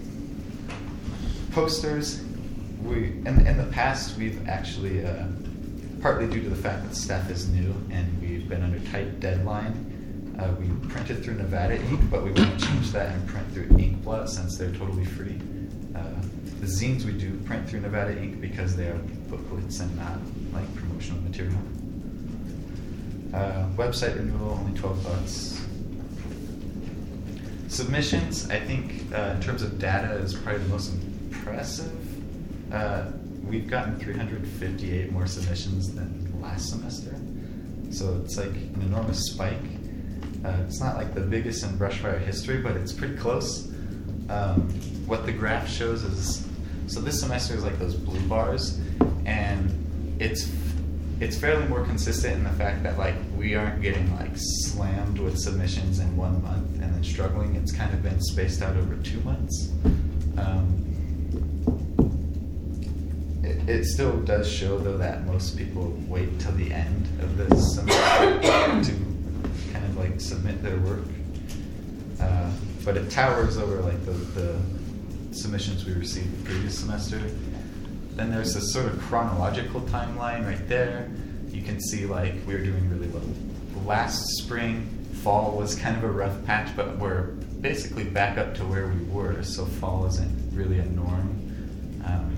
posters, we in, in the past we've actually, uh, partly due to the fact that staff is new and we've been under tight deadline, uh, we printed through Nevada Ink, but we want to change that and print through Inkblot since they're totally free. Uh, the zines we do print through Nevada Ink because they are booklets and not like promotional material. Uh, website renewal, only twelve bucks. Submissions, I think uh, in terms of data is probably the most impressive. Uh, we've gotten three hundred fifty-eight more submissions than last semester. So it's like an enormous spike. Uh, it's not like the biggest in Brushfire history, but it's pretty close. Um, what the graph shows is, so this semester is like those blue bars, and it's it's fairly more consistent in the fact that like we aren't getting like slammed with submissions in one month and then struggling. It's kind of been spaced out over two months. Um, it, it still does show though that most people wait till the end of the semester to kind of like submit their work. Uh, but it towers over like the, the submissions we received the previous semester. Then there's this sort of chronological timeline right there. You can see like we were doing really well. Last spring, fall was kind of a rough patch, but we're basically back up to where we were, so fall isn't really a norm. Um,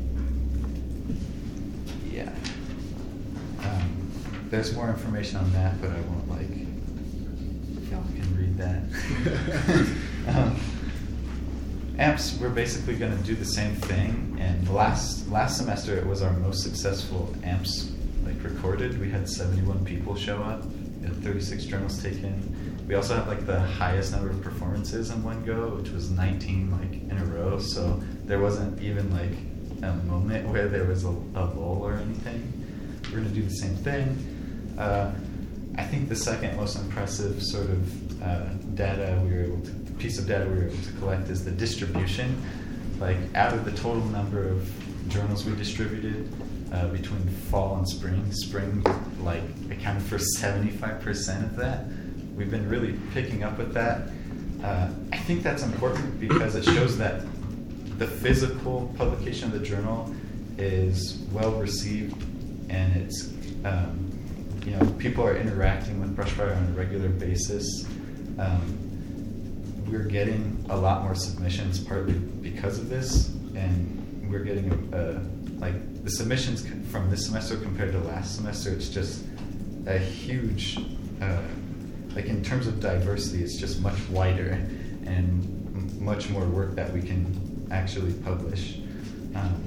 yeah. Um, there's more information on that, but I won't like, y'all can read that. um, A M P S, we're basically going to do the same thing, and last last semester it was our most successful A M P S like recorded. We had seventy-one people show up, we had thirty-six journals taken. We also had like the highest number of performances in one go, which was nineteen like in a row. So there wasn't even like a moment where there was a, a lull or anything. We're going to do the same thing. Uh, I think the second most impressive sort of uh, data we were able to piece of data we were able to collect is the distribution. Like out of the total number of journals we distributed uh, between fall and spring, spring like accounted for seventy-five percent of that. We've been really picking up with that. Uh, I think that's important because it shows that the physical publication of the journal is well received, and it's um, you know, people are interacting with Brushfire on a regular basis. Um, we're getting a lot more submissions partly because of this, and we're getting a, a like the submissions from this semester compared to last semester. It's just a huge, uh, like in terms of diversity, it's just much wider and m- much more work that we can actually publish. Um,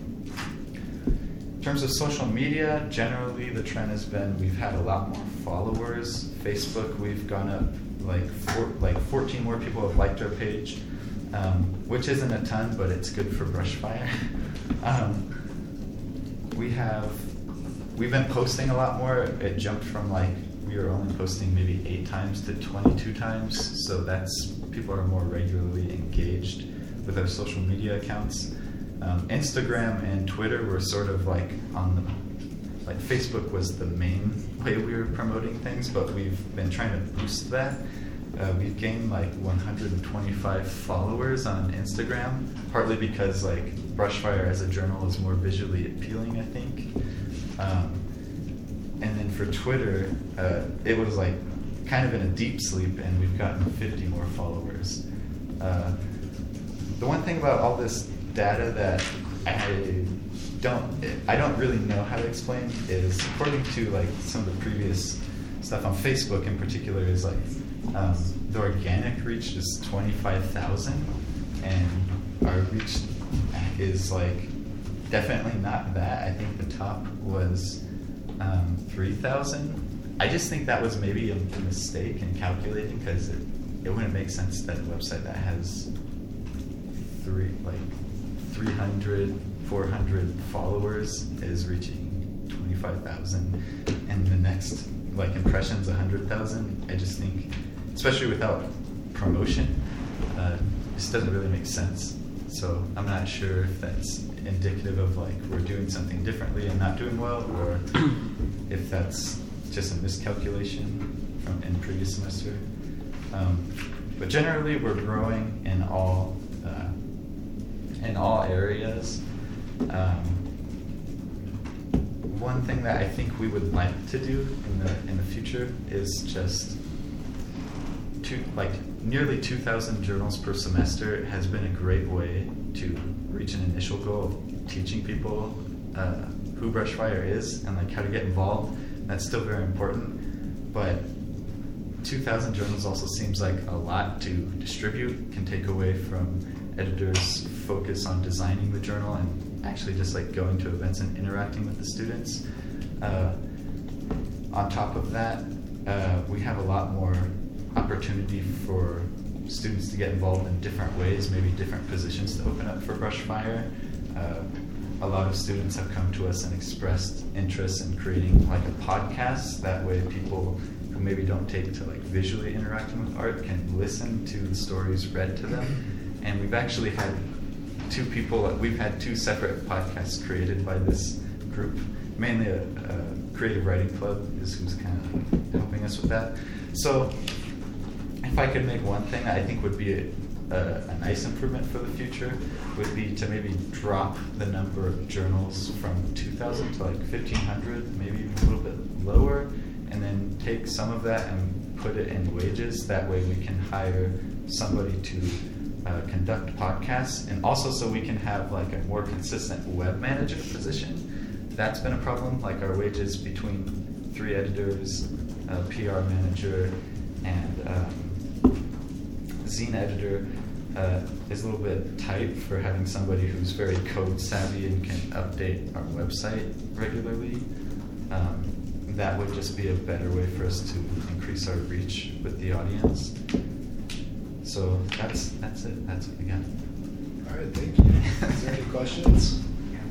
in terms of social media, generally the trend has been we've had a lot more followers. Facebook, we've gone up like four, like fourteen more people have liked our page, um, which isn't a ton, but it's good for Brushfire. um, we have, we've been posting a lot more. It jumped from like, we were only posting maybe eight times to twenty-two times, so that's, people are more regularly engaged with our social media accounts. Um, Instagram and Twitter were sort of like on the, like Facebook was the main way we were promoting things, but we've been trying to boost that. Uh, we've gained like one hundred twenty-five followers on Instagram, partly because like Brushfire as a journal is more visually appealing, I think. Um, and then for Twitter, uh, it was like kind of in a deep sleep, and we've gotten fifty more followers. Uh, the one thing about all this data that I don't, I don't really know how to explain is, according to like some of the previous stuff on Facebook in particular, is like um, the organic reach is twenty-five thousand, and our reach is like definitely not that. I think the top was um, three thousand. I just think that was maybe a, a mistake in calculating, because it, it wouldn't make sense that a website that has three like three hundred, four hundred followers is reaching twenty-five thousand, and the next like impressions one hundred thousand. I just think, especially without promotion, uh, this doesn't really make sense. So I'm not sure if that's indicative of like we're doing something differently and not doing well, or if that's just a miscalculation from in previous semester. Um, but generally, we're growing in all uh, in all areas. Um, one thing that I think we would like to do in the in the future is just two like nearly two thousand journals per semester has been a great way to reach an initial goal of teaching people uh, who Brushfire is and like how to get involved. That's still very important, but two thousand journals also seems like a lot to distribute, can take away from editors' focus on designing the journal and actually just like going to events and interacting with the students. Uh, on top of that, uh, we have a lot more opportunity for students to get involved in different ways, maybe different positions to open up for Brushfire. Uh, a lot of students have come to us and expressed interest in creating like a podcast. That way people who maybe don't take to like visually interacting with art can listen to the stories read to them. And we've actually had two people, we've had two separate podcasts created by this group. Mainly a, a creative writing club is who's kind of helping us with that. So if I could make one thing I think would be a, a, a nice improvement for the future, would be to maybe drop the number of journals from two thousand to like fifteen hundred, maybe even a little bit lower, and then take some of that and put it in wages. That way we can hire somebody to uh, conduct podcasts, and also so we can have like a more consistent web manager position. That's been a problem, like our wages between three editors, a P R manager, and um, zine editor uh, is a little bit tight for having somebody who's very code savvy and can update our website regularly. Um, that would just be a better way for us to increase our reach with the audience. So that's that's it. That's what we got. All right, thank you. Is there any questions?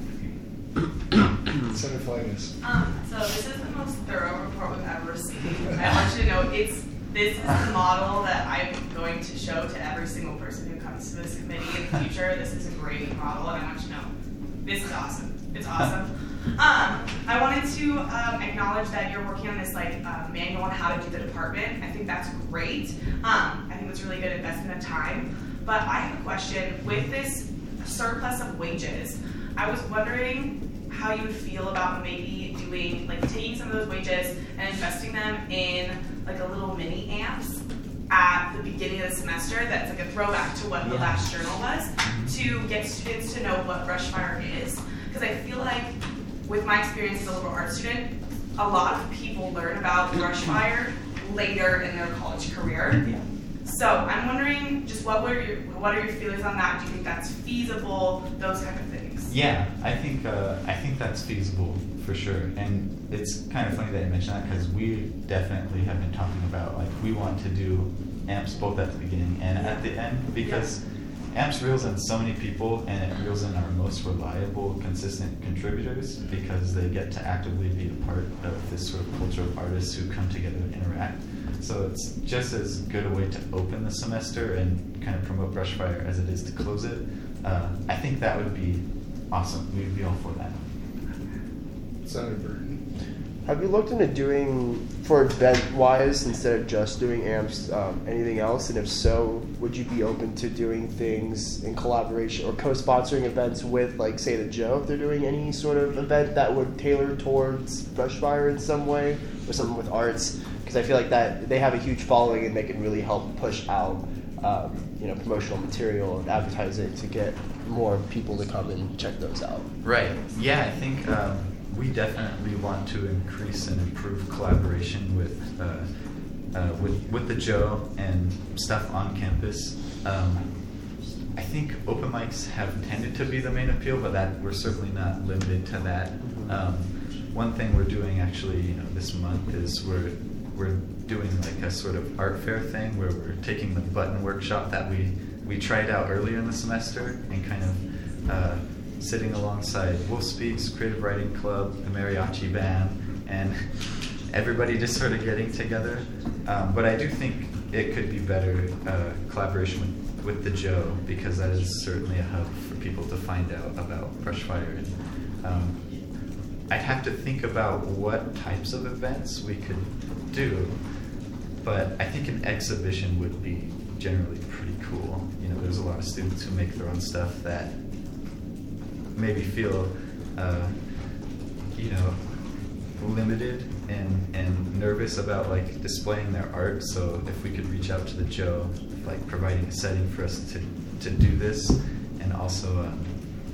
Senator Flagus. Um, so this is the most thorough report we've ever seen. I want you to know it's this is the model that I'm going to show to every single person who comes to this committee in the future. This is a great model, and I want you to know this is awesome. It's awesome. Um, I wanted to um, acknowledge that you're working on this like uh, manual on how to do the department. I think that's great. Um, I think it's really good investment of time. But I have a question. With this surplus of wages, I was wondering how you would feel about maybe doing, like taking some of those wages and investing them in like a little mini amps. at the beginning of the semester that's like a throwback to what the Yeah. last journal was, to get students to know what Brushfire is. Because I feel like, with my experience as a liberal arts student, a lot of people learn about Brushfire later in their college career. Yeah. So I'm wondering, just what were your what are your feelings on that? Do you think that's feasible? Those type of things. Yeah, I think uh, I think that's feasible for sure, and it's kind of funny that you mentioned that because we definitely have been talking about like we want to do A M Ps both at the beginning and at the end because A M Ps reels in so many people and it reels in our most reliable, consistent contributors because they get to actively be a part of this sort of culture of artists who come together and interact. So it's just as good a way to open the semester and kind of promote Brushfire as it is to close it. Uh, I think that would be awesome. We'd be all for that. Senator Burton. Have you looked into doing, for event-wise, instead of just doing A M Ps, um, anything else? And if so, would you be open to doing things in collaboration or co-sponsoring events with, like, say, the Joe, if they're doing any sort of event that would tailor towards Brushfire in some way, or something with arts? Because I feel like that they have a huge following and they can really help push out, um, you know, promotional material and advertise it to get more people to come and check those out. Right. Yeah, I think um, we definitely want to increase and improve collaboration with uh, uh, with with the Joe and stuff on campus. Um, I think open mics have tended to be the main appeal, but that we're certainly not limited to that. Um, one thing we're doing actually, you know, this month is we're we're doing like a sort of art fair thing where we're taking the button workshop that we we tried out earlier in the semester and kind of uh, sitting alongside Wolf Speaks, Creative Writing Club, the Mariachi Band, and everybody just sort of getting together. Um, but I do think it could be better uh, collaboration with, with the Joe because that is certainly a hub for people to find out about Brushfire. And, um, I'd have to think about what types of events we could do, but I think an exhibition would be generally pretty cool. You know, there's a lot of students who make their own stuff that maybe feel, uh, you know, limited and, and nervous about like displaying their art. So if we could reach out to the Joe, like providing a setting for us to, to do this and also um,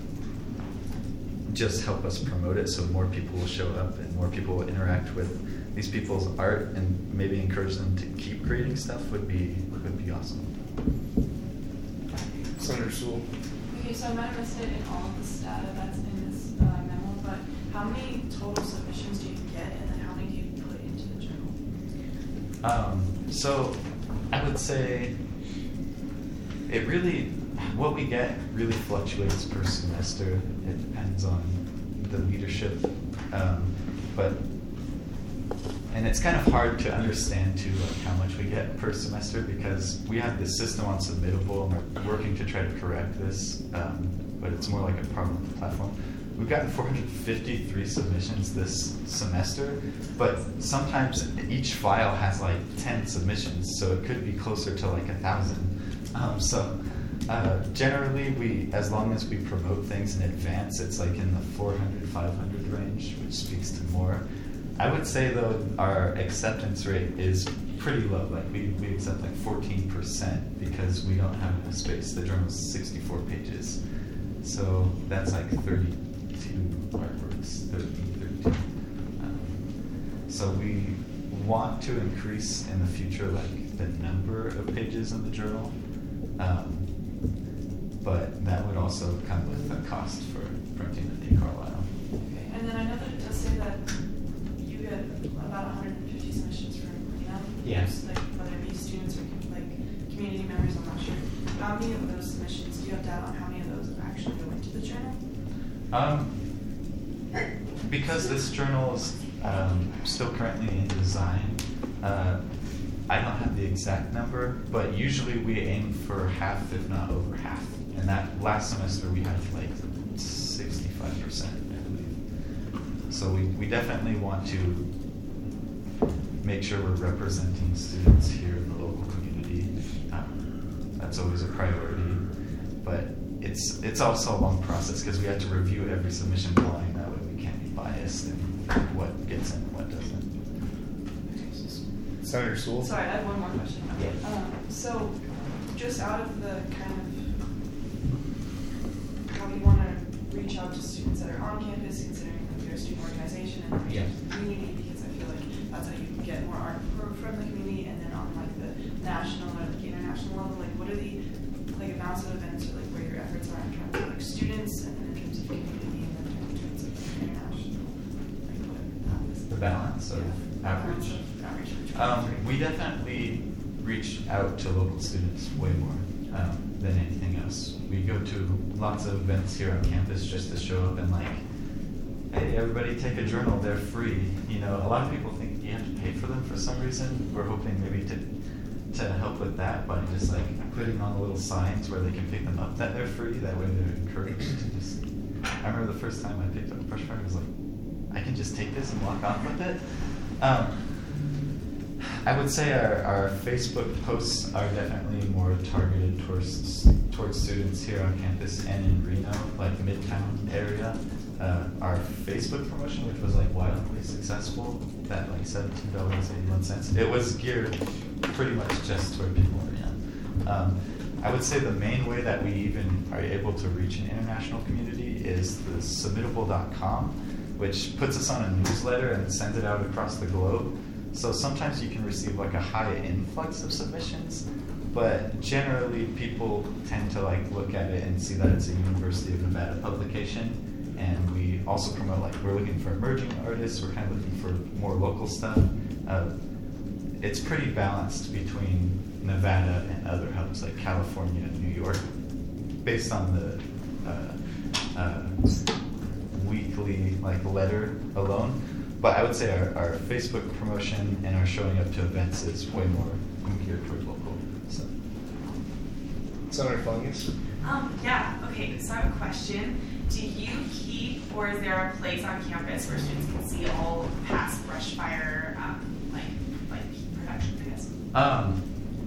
just help us promote it so more people will show up and more people will interact with these people's art and maybe encourage them to keep creating stuff would be would be awesome. Senator Sewell. Okay, so I might have missed it in all of this data that's in this uh, memo, but how many total submissions do you get and then how many do you put into the journal? Um, so I would say it really, what we get really fluctuates per semester. It depends on the leadership, um, but and it's kind of hard to understand too, like how much we get per semester because we have this system on Submittable and we're working to try to correct this, um, but it's more like a problem with the platform. We've gotten four hundred fifty-three submissions this semester, but sometimes each file has like ten submissions, so it could be closer to like a thousand. Um, so uh, generally, we, as long as we promote things in advance, it's like in the four hundred, five hundred range, which speaks to more. I would say though our acceptance rate is pretty low. Like we, we accept like fourteen percent because we don't have enough space. The journal's sixty-four pages, so that's like thirty-two artworks, thirty, thirty-two. Um, so we want to increase in the future like the number of pages in the journal, um, but that would also come with a cost for printing the A. Carlisle. Okay, and then I know that it does say that about one hundred fifty submissions for Marina. Yes. Like whether it be students or like community members, I'm not sure. How many of those submissions do you have data on? How many of those actually go into the journal? Um, because this journal is um, still currently in design, uh, I don't have the exact number, but usually we aim for half, if not over half. And that last semester we had like sixty-five percent. So we, we definitely want to make sure we're representing students here in the local community. Um, that's always a priority, but it's it's also a long process because we have to review every submission blind. That way we can't be biased in what gets in and what doesn't. Senator Sewell. Sorry, I have one more question. Yeah. Um, so, just out of the kind of how we want to reach out to students that are on campus, considering like their student organization and their Yeah. community, because I feel like that's how you can get more art for- from the community, and then on like the national or like international level, like what are the like amounts of events or like where your efforts are in terms of like students, and then in terms of community, and then in terms of like, international, like what that is. The balance of outreach. Balance of outreach between Um, the three. we definitely reach out to local students way more um, than anything else. We go to lots of events here on campus just to show up and like, hey, everybody take a journal, they're free. You know, a lot of people think you have to pay for them for some reason. We're hoping maybe to to help with that by just like putting on little signs where they can pick them up that they're free. That way they're encouraged to just. I remember the first time I picked up a brush fire, I was like, I can just take this and walk off with it. Um, I would say our, our Facebook posts are definitely more targeted towards towards students here on campus and in Reno, like Midtown area. Uh, our Facebook promotion, which was like wildly successful, that like seventeen dollars and eighty-one cents, it was geared pretty much just toward people in Reno. Um, I would say the main way that we even are able to reach an international community is the submittable dot com, which puts us on a newsletter and sends it out across the globe. So sometimes you can receive like a high influx of submissions, but generally people tend to like look at it and see that it's a University of Nevada publication. And we also promote like we're looking for emerging artists, we're kind of looking for more local stuff. Uh, it's pretty balanced between Nevada and other hubs like California and New York, based on the uh, uh, weekly like letter alone. But I would say our, our Facebook promotion and our showing up to events is way more geared toward local. So. Senator Fungus. Um, yeah, okay, so I have a question. Do you keep, or is there a place on campus where students can see all past brush fire, um, like, like productions, I guess? Um,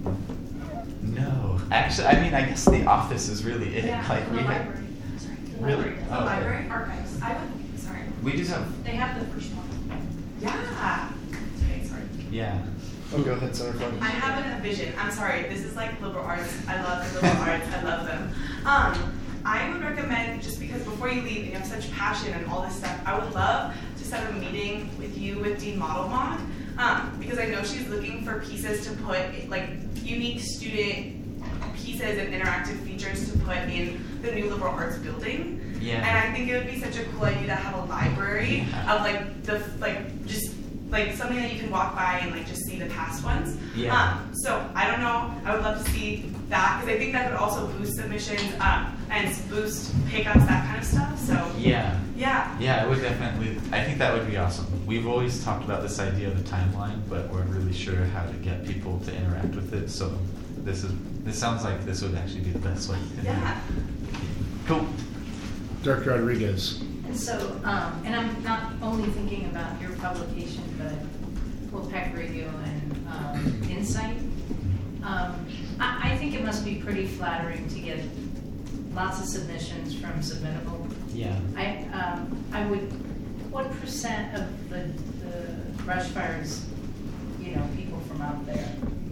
no. Actually, I mean, I guess the office is really it. Yeah, like the we library. have, Sorry, the really? library. The Oh, okay. library archives. I would, sorry. We do have, They have the first one. Yeah. Okay, sorry. yeah. Oh, go ahead, Senator Fungus. I have an, a vision. I'm sorry, this is like liberal arts. I love the liberal arts. I love them. Um, I would recommend, just because before you leave and you have such passion and all this stuff, I would love to set a meeting with you with Dean Modelmont, um, because I know she's looking for pieces to put, like unique student pieces and interactive features to put in the new liberal arts building. Yeah. And I think it would be such a cool idea to have a library Yeah. of like the like just like something that you can walk by and like just see the past ones. Yeah. Um, so I don't know. I would love to see that because I think that would also boost submissions um, and boost pickups, that kind of stuff. So Yeah. yeah. Yeah, it would definitely, I think that would be awesome. We've always talked about this idea of the timeline, but we're really sure how to get people to interact with it. So this is, this sounds like this would actually be the best way to do it. Yeah. Cool. Director Rodriguez. And so, um, and I'm not only thinking about your publication, but Wolfpack Radio and um, Insight. Um, I, I think it must be pretty flattering to get lots of submissions from Submittable. Yeah. I, um, I would, what percent of the, the brush fires, you know, people from out there?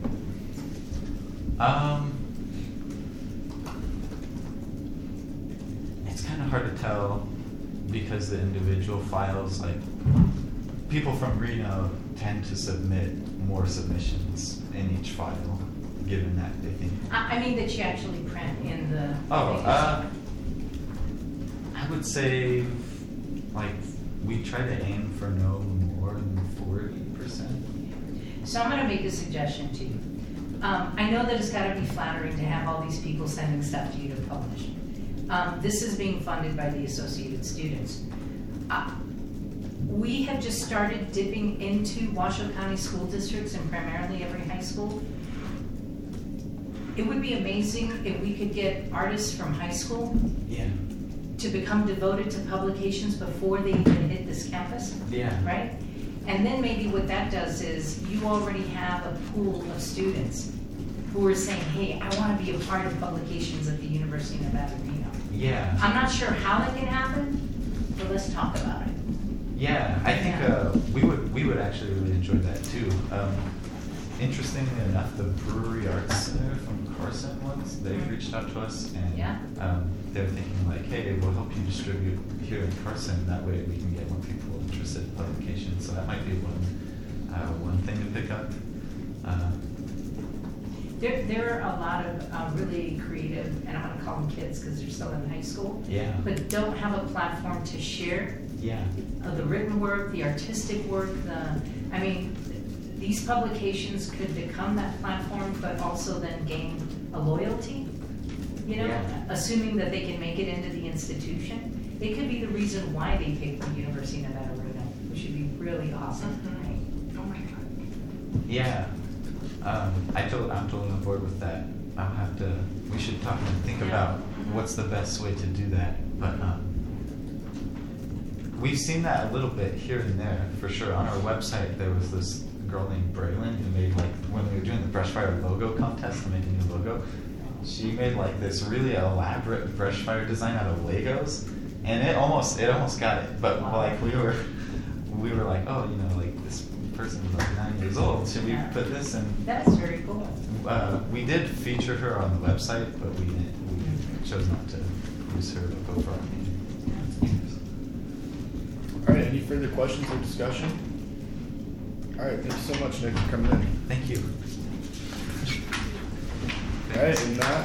Um, it's kind of hard to tell because the individual files, like people from Reno tend to submit more submissions in each file, given that they think. I, I mean that you actually print in the. Oh, uh, I would say, like, we try to aim for no more than forty percent. So I'm going to make a suggestion to you. Um, I know that it's got to be flattering to have all these people sending stuff to you to publish. Um, this is being funded by the Associated Students. Uh, we have just started dipping into Washoe County school districts and primarily every high school. It would be amazing if we could get artists from high school Yeah. to become devoted to publications before they even hit this campus. Yeah. Right? And then maybe what that does is you already have a pool of students who are saying, hey, I want to be a part of publications at the University of Nevada, Reno. Yeah. I'm not sure how that can happen, but let's talk about it. Yeah, I think uh, we would we would actually really enjoy that too. Um, interestingly enough, the Brewery Arts Center from Carson ones, they've reached out to us and Yeah. um, they're thinking like, hey, we'll help you distribute here in Carson. That way we can get more people interested in publication. So that might be one uh, one thing to pick up. Uh, There, there are a lot of uh, really creative, and I want to call them kids because they're still in high school, yeah. but don't have a platform to share Yeah. uh, the written work, the artistic work, the, I mean, these publications could become that platform, but also then gain a loyalty, you know, Yeah. assuming that they can make it into the institution. It could be the reason why they picked the University of Nevada, Reno, which would be really awesome, Mhm. right? Oh my god. Yeah. Um, I to- I'm totally on board with that. I'll have to, we should talk and think Yeah. about Mhm. what's the best way to do that. But um, we've seen that a little bit here and there, for sure. On our website, there was this girl named Braylon who made, like, when we were doing the Brushfire logo contest to make a new logo, she made like this really elaborate Brushfire design out of Legos, and it almost it almost got it. But like we were we were like, oh, you know, like this person's like nine years old. Should we Yeah. put this in? That's very cool. Uh, we did feature her on the website, but we didn't, we chose not to use her logo for our meeting. All right, any further questions or discussion? All right, thank you so much, Nick, for coming in. Thank you. All right, and that.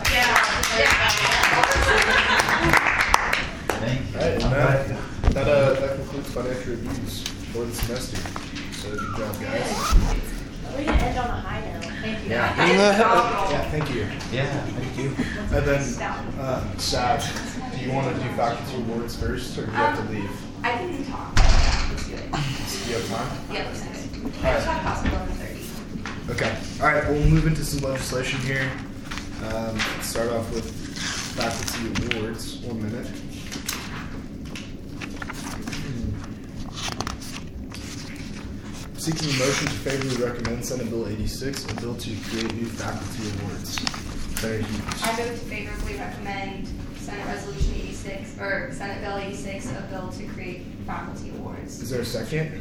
Thank you. All right, and that, that, uh, that concludes financial reviews for the semester. So good job, guys. We didn't end on a high note. Thank you. Yeah. Yeah, thank you. Yeah, thank you. And then, uh, Sab, do you want to do faculty awards first, or do you have to leave? I think we can talk. Let's do it. Do you have time? Yeah, let's do it. All I right. just have possible eleven thirty. Okay. All right. We'll move into some legislation here. Um, start off with faculty awards. One minute. Seeking a motion to favorably recommend Senate Bill eighty-six, a bill to create new faculty awards. Senator Hughes. I move to favorably recommend Senate Resolution eighty-six, or Senate Bill eighty-six, a bill to create faculty awards. Is there a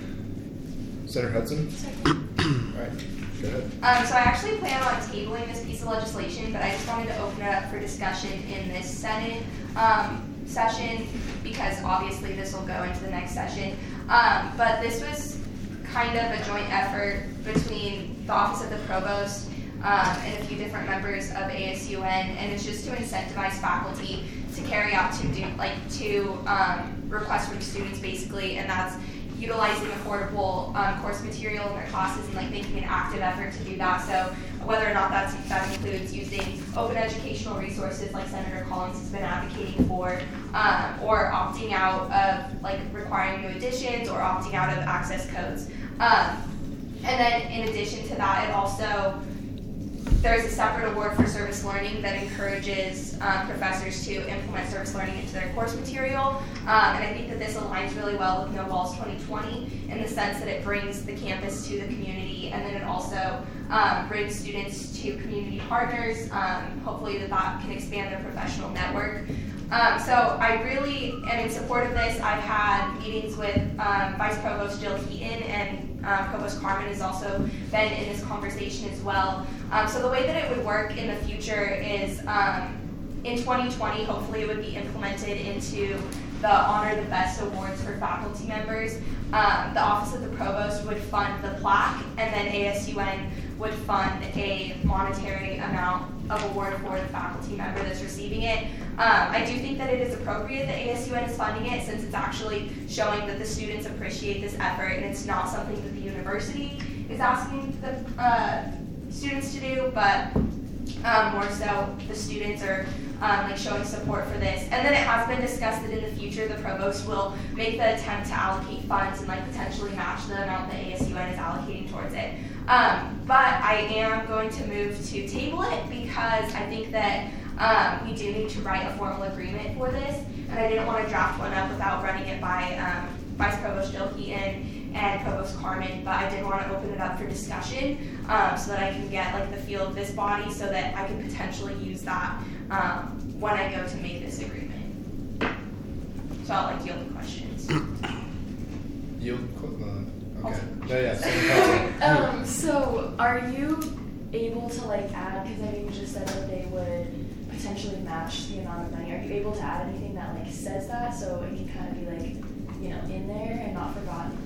second? Senator Hudson? Second. All right. Go ahead. Um, so I actually plan on tabling this piece of legislation, but I just wanted to open it up for discussion in this Senate um, session, because obviously this will go into the next session. Um, but this was kind of a joint effort between the Office of the Provost um, and a few different members of A S U N, and it's just to incentivize faculty to carry out two, do, like two um, requests from students, basically, and that's utilizing affordable um, course material in their classes and like making an active effort to do that. So whether or not that's, that includes using open educational resources like Senator Collins has been advocating for, um, or opting out of like requiring new additions or opting out of access codes. Um, and then in addition to that, it also, there's a separate award for service learning that encourages um, professors to implement service learning into their course material. Um, and I think that this aligns really well with No Walls twenty twenty in the sense that it brings the campus to the community, and then it also um, brings students to community partners. Um, hopefully that that can expand their professional network. Um, so I really am in support of this. I've had meetings with um, Vice Provost Jill Heaton, and uh, Provost Carmen has also been in this conversation as well. Um, so the way that it would work in the future is um, in twenty twenty, hopefully it would be implemented into the Honor the Best awards for faculty members. Um, the Office of the Provost would fund the plaque, and then A S U N would fund a monetary amount of award for the faculty member that's receiving it. Um, I do think that it is appropriate that A S U N is funding it, since it's actually showing that the students appreciate this effort, and it's not something that the university is asking the uh, students to do, but um, more so the students are um, like showing support for this. And then it has been discussed that in the future the provost will make the attempt to allocate funds and like potentially match the amount that A S U N is allocating towards it. Um, but I am going to move to table it because I think that um, we do need to write a formal agreement for this, and I didn't want to draft one up without running it by um, Vice Provost Jill Heaton and Provost Carmen, but I did want to open it up for discussion um, so that I can get like the feel of this body, so that I can potentially use that um, when I go to make this agreement. So I'll like yield the questions. Yield, uh, okay. Yeah, yeah. Um, Um, so are you able to like add, because I think you just said that they would potentially match the amount of money. Are you able to add anything that like says that so it can kind of be like, you know, in there and not forgotten?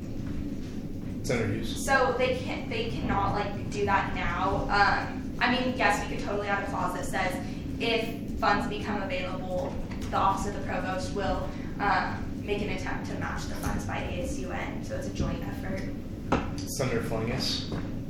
Senator Hughes. So they can they cannot like do that now. Um, I mean, yes, we could totally add a clause that says if funds become available, the Office of the Provost will um, make an attempt to match the funds by A S U N. So it's a joint effort. Senator Flangus.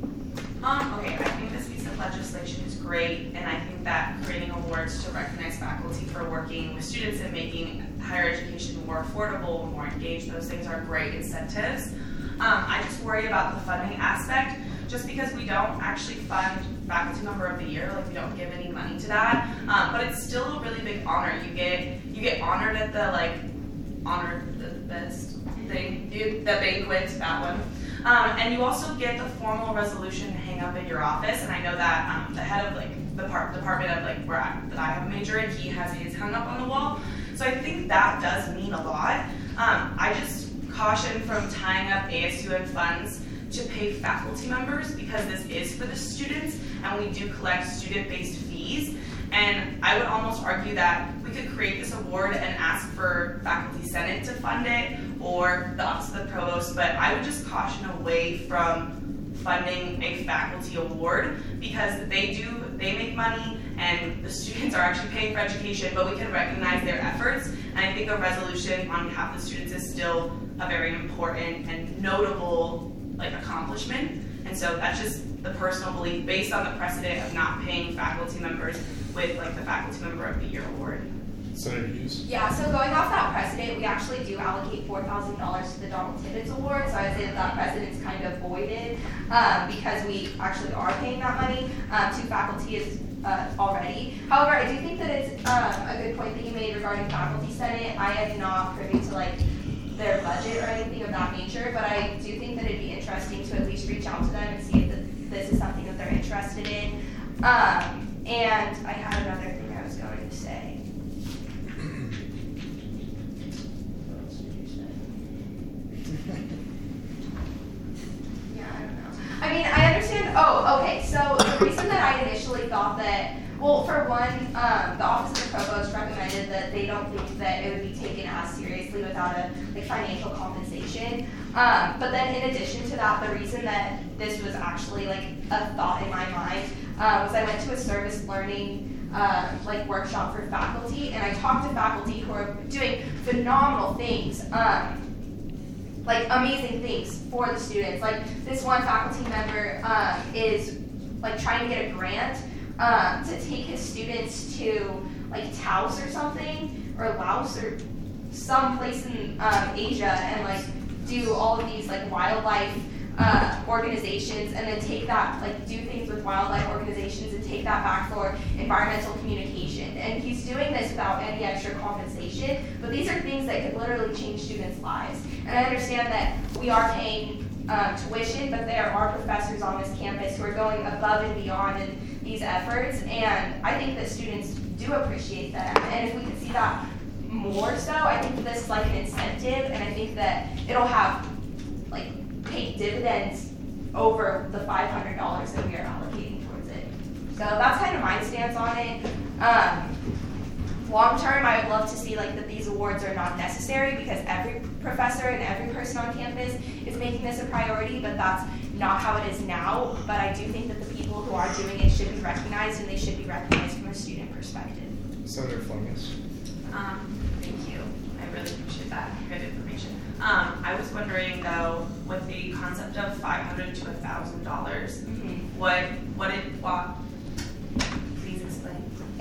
Um, okay, I think this piece of legislation is great, and I think that creating awards to recognize faculty for working with students and making higher education more affordable, more engaged, those things are great incentives. Um, I just worry about the funding aspect, just because we don't actually fund Faculty Member of the Year, like we don't give any money to that, um, but it's still a really big honor. You get you get honored at the, like, honored the best thing, the banquet, that one. Um, and you also get the formal resolution to hang up in your office, and I know that um, the head of like the part, department of like where I, that I have a major in, he has his hung up on the wall. So I think that does mean a lot. Um, I just caution from tying up A S U N funds to pay faculty members, because this is for the students and we do collect student-based fees. And I would almost argue that we could create this award and ask for Faculty Senate to fund it or the Office of the Provost, but I would just caution away from funding a faculty award, because they do, they make money and the students are actually paying for education, but we can recognize their efforts. And I think a resolution on behalf of the students is still a very important and notable like accomplishment. And so that's just the personal belief based on the precedent of not paying faculty members with like the Faculty Member of the Year award. Senator Hughes. Yeah, so going off that precedent, we actually do allocate four thousand dollars to the Donald Tibbetts Award, so I would say that that precedent's kind of voided um, because we actually are paying that money um, to faculty is, uh, already. However, I do think that it's um, a good point that you made regarding Faculty Senate. I am not privy to like their budget or anything of that nature, but I do think that it'd be interesting to at least reach out to them and see if the, this is something that they're interested in. Um, and I had another thing I was going to say. Yeah, I don't know. I mean, I understand. Oh, okay. So the reason that I initially thought that, well, for one, um, the Office of the Provost recommended that they don't think that it would be taken as seriously without a like financial compensation. Um, but then in addition to that, the reason that this was actually like a thought in my mind uh, was I went to a service learning uh, like workshop for faculty, and I talked to faculty who are doing phenomenal things. Um, like amazing things for the students. Like this one faculty member um, is like trying to get a grant um, to take his students to like Taos or something, or Laos or some place in um, Asia, and like do all of these like wildlife uh, organizations, and then take that, like do things with wildlife organizations and take that back for environmental communication. And he's doing this without any extra compensation, but these are things that could literally change students' lives. And I understand that we are paying um, tuition, but there are professors on this campus who are going above and beyond in these efforts, and I think that students do appreciate them. And if we could see that more so, I think this is like an incentive, and I think that it'll have like pay dividends over the five hundred dollars that we are allocating towards it. So that's kind of my stance on it. Um, long term, I would love to see like that these awards are not necessary, because every professor and every person on campus is making this a priority, but that's not how it is now. But I do think that the people who are doing it should be recognized, and they should be recognized from a student perspective. Senator Flangus. Um, thank you. I really appreciate that. Good information. Um, I was wondering though, with the concept of five hundred to a thousand dollars, what what it what? Please explain.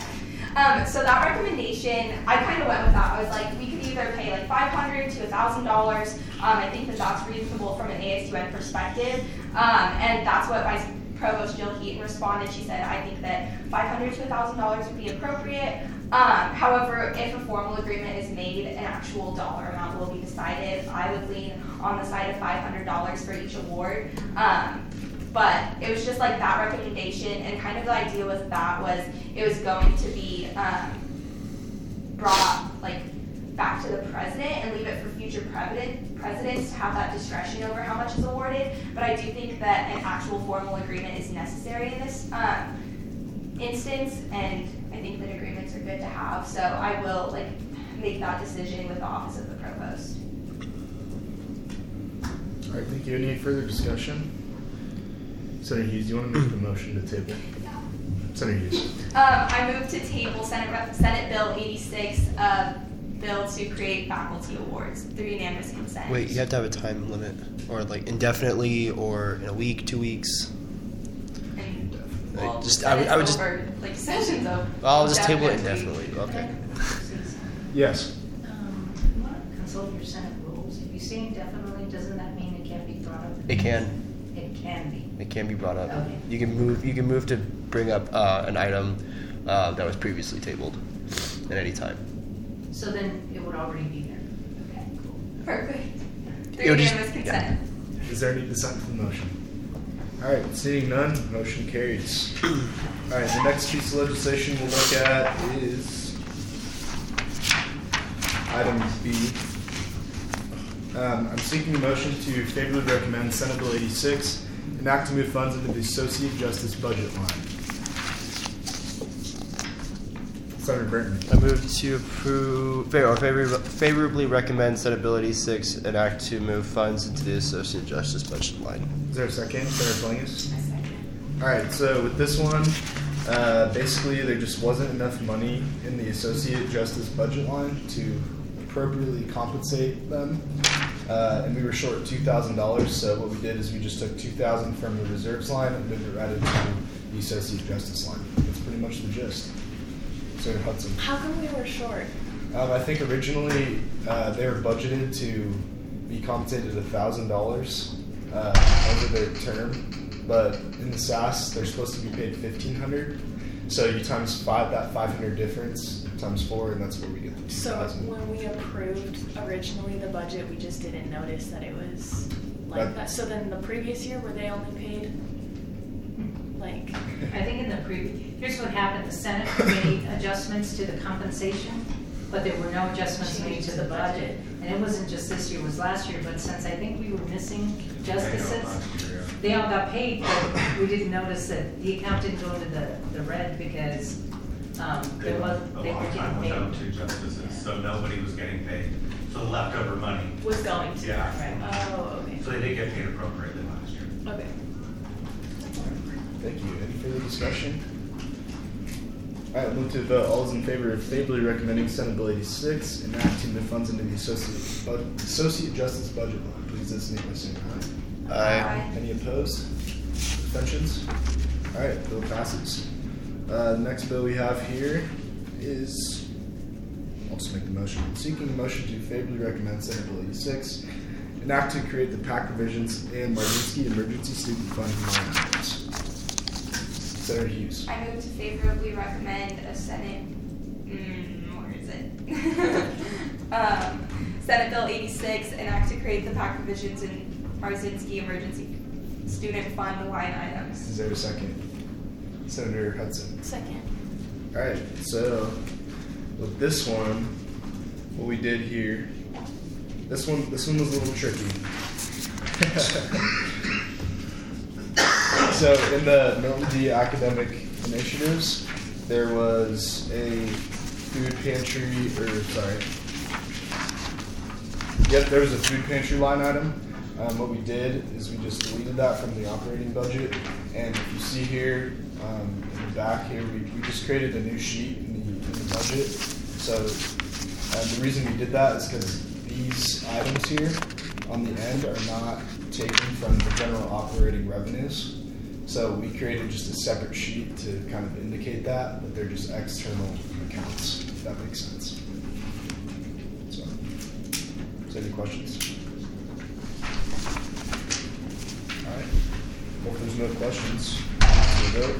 Um, so that recommendation, I kind of went with that. I was like, we could either pay like five hundred to a thousand dollars. Um, I think that that's reasonable from an A S U N perspective, um, and that's what Vice Provost Jill Heaton responded. She said, I think that five hundred to a thousand dollars would be appropriate. Um, however, if a formal agreement is made, an actual dollar amount will be decided. I would lean on the side of five hundred dollars for each award. Um, but it was just like that recommendation, and kind of the idea with that was it was going to be um, brought like back to the president and leave it for future president presidents to have that discretion over how much is awarded, but I do think that an actual formal agreement is necessary in this um, instance, and I think that agreements are good to have, so I will like make that decision with the office of the provost. All right, thank you. Any further discussion? Senator Hughes, do you want to make the motion to table? Senator Hughes. Um, I move to table Senate Rep- Senate Bill eighty-six, uh, bill to create faculty awards through unanimous consent. Wait, you have to have a time limit, or like indefinitely, or in a week, two weeks. Well, Like, just I would, I would just. over, like sessions of. I'll just table it indefinitely. Okay. Yes. Um, you want to consult your Senate rules. If you say indefinitely, doesn't that mean it can't be brought up? It can. It can be. It can be brought up. Okay. You can move. You can move to bring up uh, an item uh, that was previously tabled at any time. So then it would already be there. Okay, cool. Perfect. It Through would just- unanimous consent. Is there any dissent to the motion? All right, seeing none, motion carries. All right, the next piece of legislation we'll look at is item B. Um, I'm seeking a motion to favorably recommend Senate Bill eighty-six, an act to move funds into the Associate Justice budget line. Senator Burton. I move to approve fa- or favor- favorably recommend Senate Bill eighty-six, an act to move funds into the Associate Justice budget line. Is there a second? Senator Blangus? All right, so with this one, uh, basically there just wasn't enough money in the Associate Justice budget line to appropriately compensate them, uh, and we were short two thousand dollars. So what we did is we just took two thousand dollars from the reserves line and moved it right into the Associate Justice line. That's pretty much the gist. Senator Hudson. How come we were short? Um, I think originally uh, they were budgeted to be compensated one thousand dollars uh, over their term, but in the S A S they're supposed to be paid fifteen hundred dollars. So you times five that five hundred difference times four, and that's where we get the two So thousand. when we approved originally the budget, we just didn't notice that it was like That- that. So then the previous year, were they only paid like? I think in the previous, here's what happened, the Senate made adjustments to the compensation, but there were no adjustments made to the budget. And it wasn't just this year, it was last year, but since I think we were missing justices, they all got paid, but we didn't notice that the account didn't go into the, the red because um, there was, A they were long time getting without paid. two justices, so nobody was getting paid. So the leftover money. Was going to. Yeah. Right. Oh, okay. So they did get paid appropriately last year. Okay. Thank you. Any further discussion? All right, move to a vote. All those in favor of favorably recommending Senate Bill eighty-six, enacting the funds into the Associate, Bud- Associate Justice budget line, please designate by saying aye. Aye. Any opposed? Abstentions? All right, bill passes. Uh, the next bill we have here is, I'll just make the motion. Seeking a motion to favorably recommend Senate Bill eighty-six, an act to create the P A C provisions and Marzinski Emergency Student Fund line items. Senator Hughes. I move to favorably recommend a Senate, mm, where is it? um, Senate Bill eighty-six, an act to create the P A C provisions in Marzinski Emergency Student Fund line items. Is there a second? Senator Hudson. Second. All right, so with this one, what we did here, this one, this one was a little tricky. So in the Milton D academic initiatives, there was a food pantry, or sorry, yep, there was a food pantry line item. Um, what we did is we just deleted that from the operating budget, and if you see here um, in the back here, we, we just created a new sheet in the, in the budget. So um, the reason we did that is because these items here on the end are not taken from the general operating revenues. So we created just a separate sheet to kind of indicate that, but they're just external accounts, if that makes sense. So, is there any questions? All right. Well, if there's no questions, we'll vote.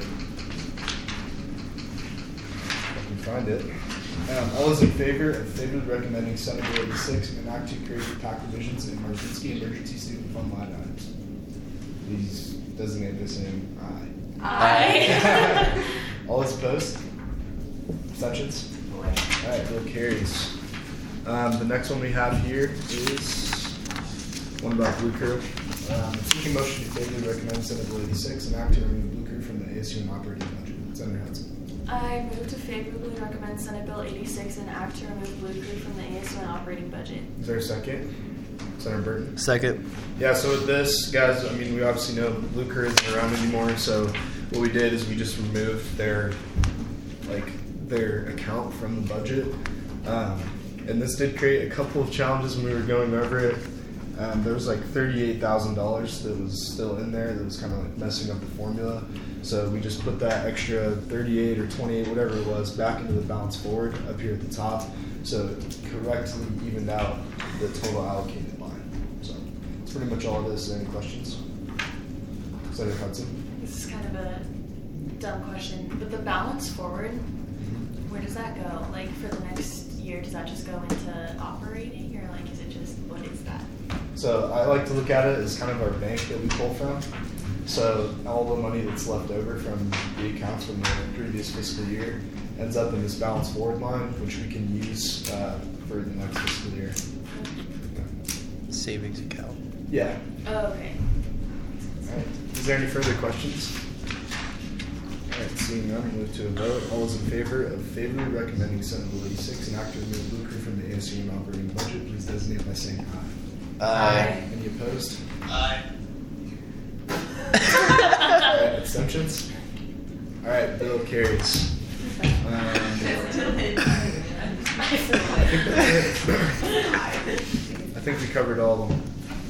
If I can find it. Um, all those in favor of favorably recommending Senate Bill eighty-six, an act to create the P A C provisions in Marzinski Emergency Student Fund line items, please designate by saying aye. Aye. All those opposed? Abstentions? All right, bill carries. Um, the next one we have here is one about Blue Crew. Um, seeking motion to favorably recommend Senate Bill eighty-six and act to remove Blue Crew from the A S U and operating budget. Senator Hudson. I move to favorably recommend Senate Bill eighty-six and act to remove Blue Crew from the A S U and operating budget. Is there a second? Senator Burton. Second. Yeah, so with this, guys, I mean, we obviously know Blue Crew isn't around anymore, so what we did is we just removed their, like, their account from the budget. Um, and this did create a couple of challenges when we were going over it. Um, there was like thirty-eight thousand dollars that was still in there that was kind of like messing up the formula. So we just put that extra thirty-eight or twenty-eight, whatever it was, back into the balance forward up here at the top. So it correctly evened out the total allocated line. So that's pretty much all it is. Any questions? Senator Hudson. This is kind of a dumb question, but the balance forward, where does that go? Like for the next year, does that just go into operating, or like is it just, what is that? So I like to look at it as kind of our bank that we pull from. So all the money that's left over from the accounts from the previous fiscal year ends up in this balance forward line, which we can use uh, for the next fiscal year. Savings account. Yeah. Oh, okay. All right. Is there any further questions? All right, seeing none, we'll move to a vote. All those in favor of favorably recommending Senate Bill eighty-six and act to remove Blue Crew from the A S U and operating budget, please designate by saying aye. Aye. Any opposed? Aye. All right, abstentions? All right, bill carries. Um, I think that's it. I think we covered all of them.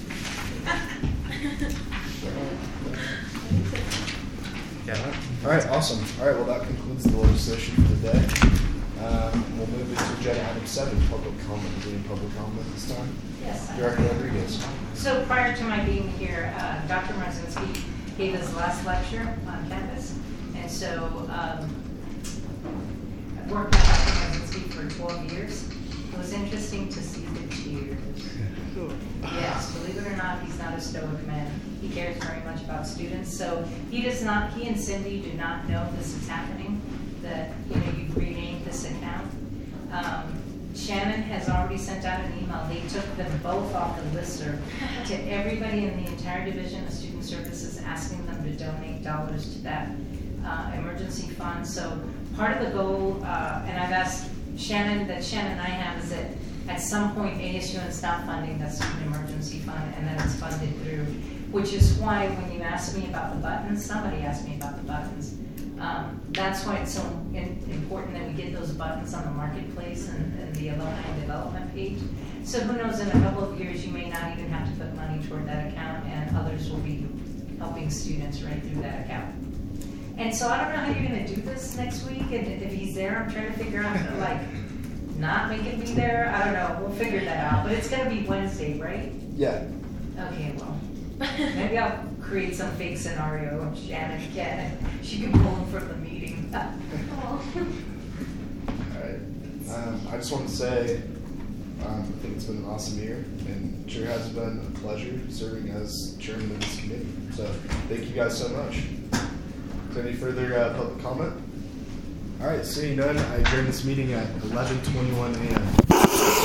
Yeah. All right, awesome. All right, well, that concludes the legislation for the day. Um, we'll move into agenda item seven, public comment. Is there any public comment this time? Yes. Director Rodriguez. So prior to my being here, uh, Doctor Marzinski gave his last lecture on campus. And so um, I've worked with Doctor Marzinski for twelve years. It was interesting to see the cheers. Yes, believe it or not, he's not a stoic man. He cares very much about students. So he does not, he and Cindy do not know this is happening, that, you know, you've renamed this account. Um, Shannon has already sent out an email. They took them both off the listserv to everybody in the entire Division of Student Services, asking them to donate dollars to that uh, emergency fund. So part of the goal, uh, and I've asked Shannon, that Shannon and I have, is that at some point A S U and stop funding that student emergency fund, and then it's funded through, which is why when you asked me about the buttons, somebody asked me about the buttons. Um, that's why it's so in, important that we get those buttons on the marketplace and, and the alumni development page. So who knows, in a couple of years you may not even have to put money toward that account, and others will be helping students right through that account. And so I don't know how you're going to do this next week, and if he's there, I'm trying to figure out how to, like, not make it be there. I don't know. We'll figure that out. But it's going to be Wednesday, right? Yeah. Okay, well, maybe I'll create some fake scenario of Shannon again, and she can pull him from the meeting. All right. Um, I just want to say um, I think it's been an awesome year, and it sure has been a pleasure serving as chairman of this committee. So thank you guys so much. Is there any further uh, public comment? All right, seeing none, I adjourn this meeting at eleven twenty-one a m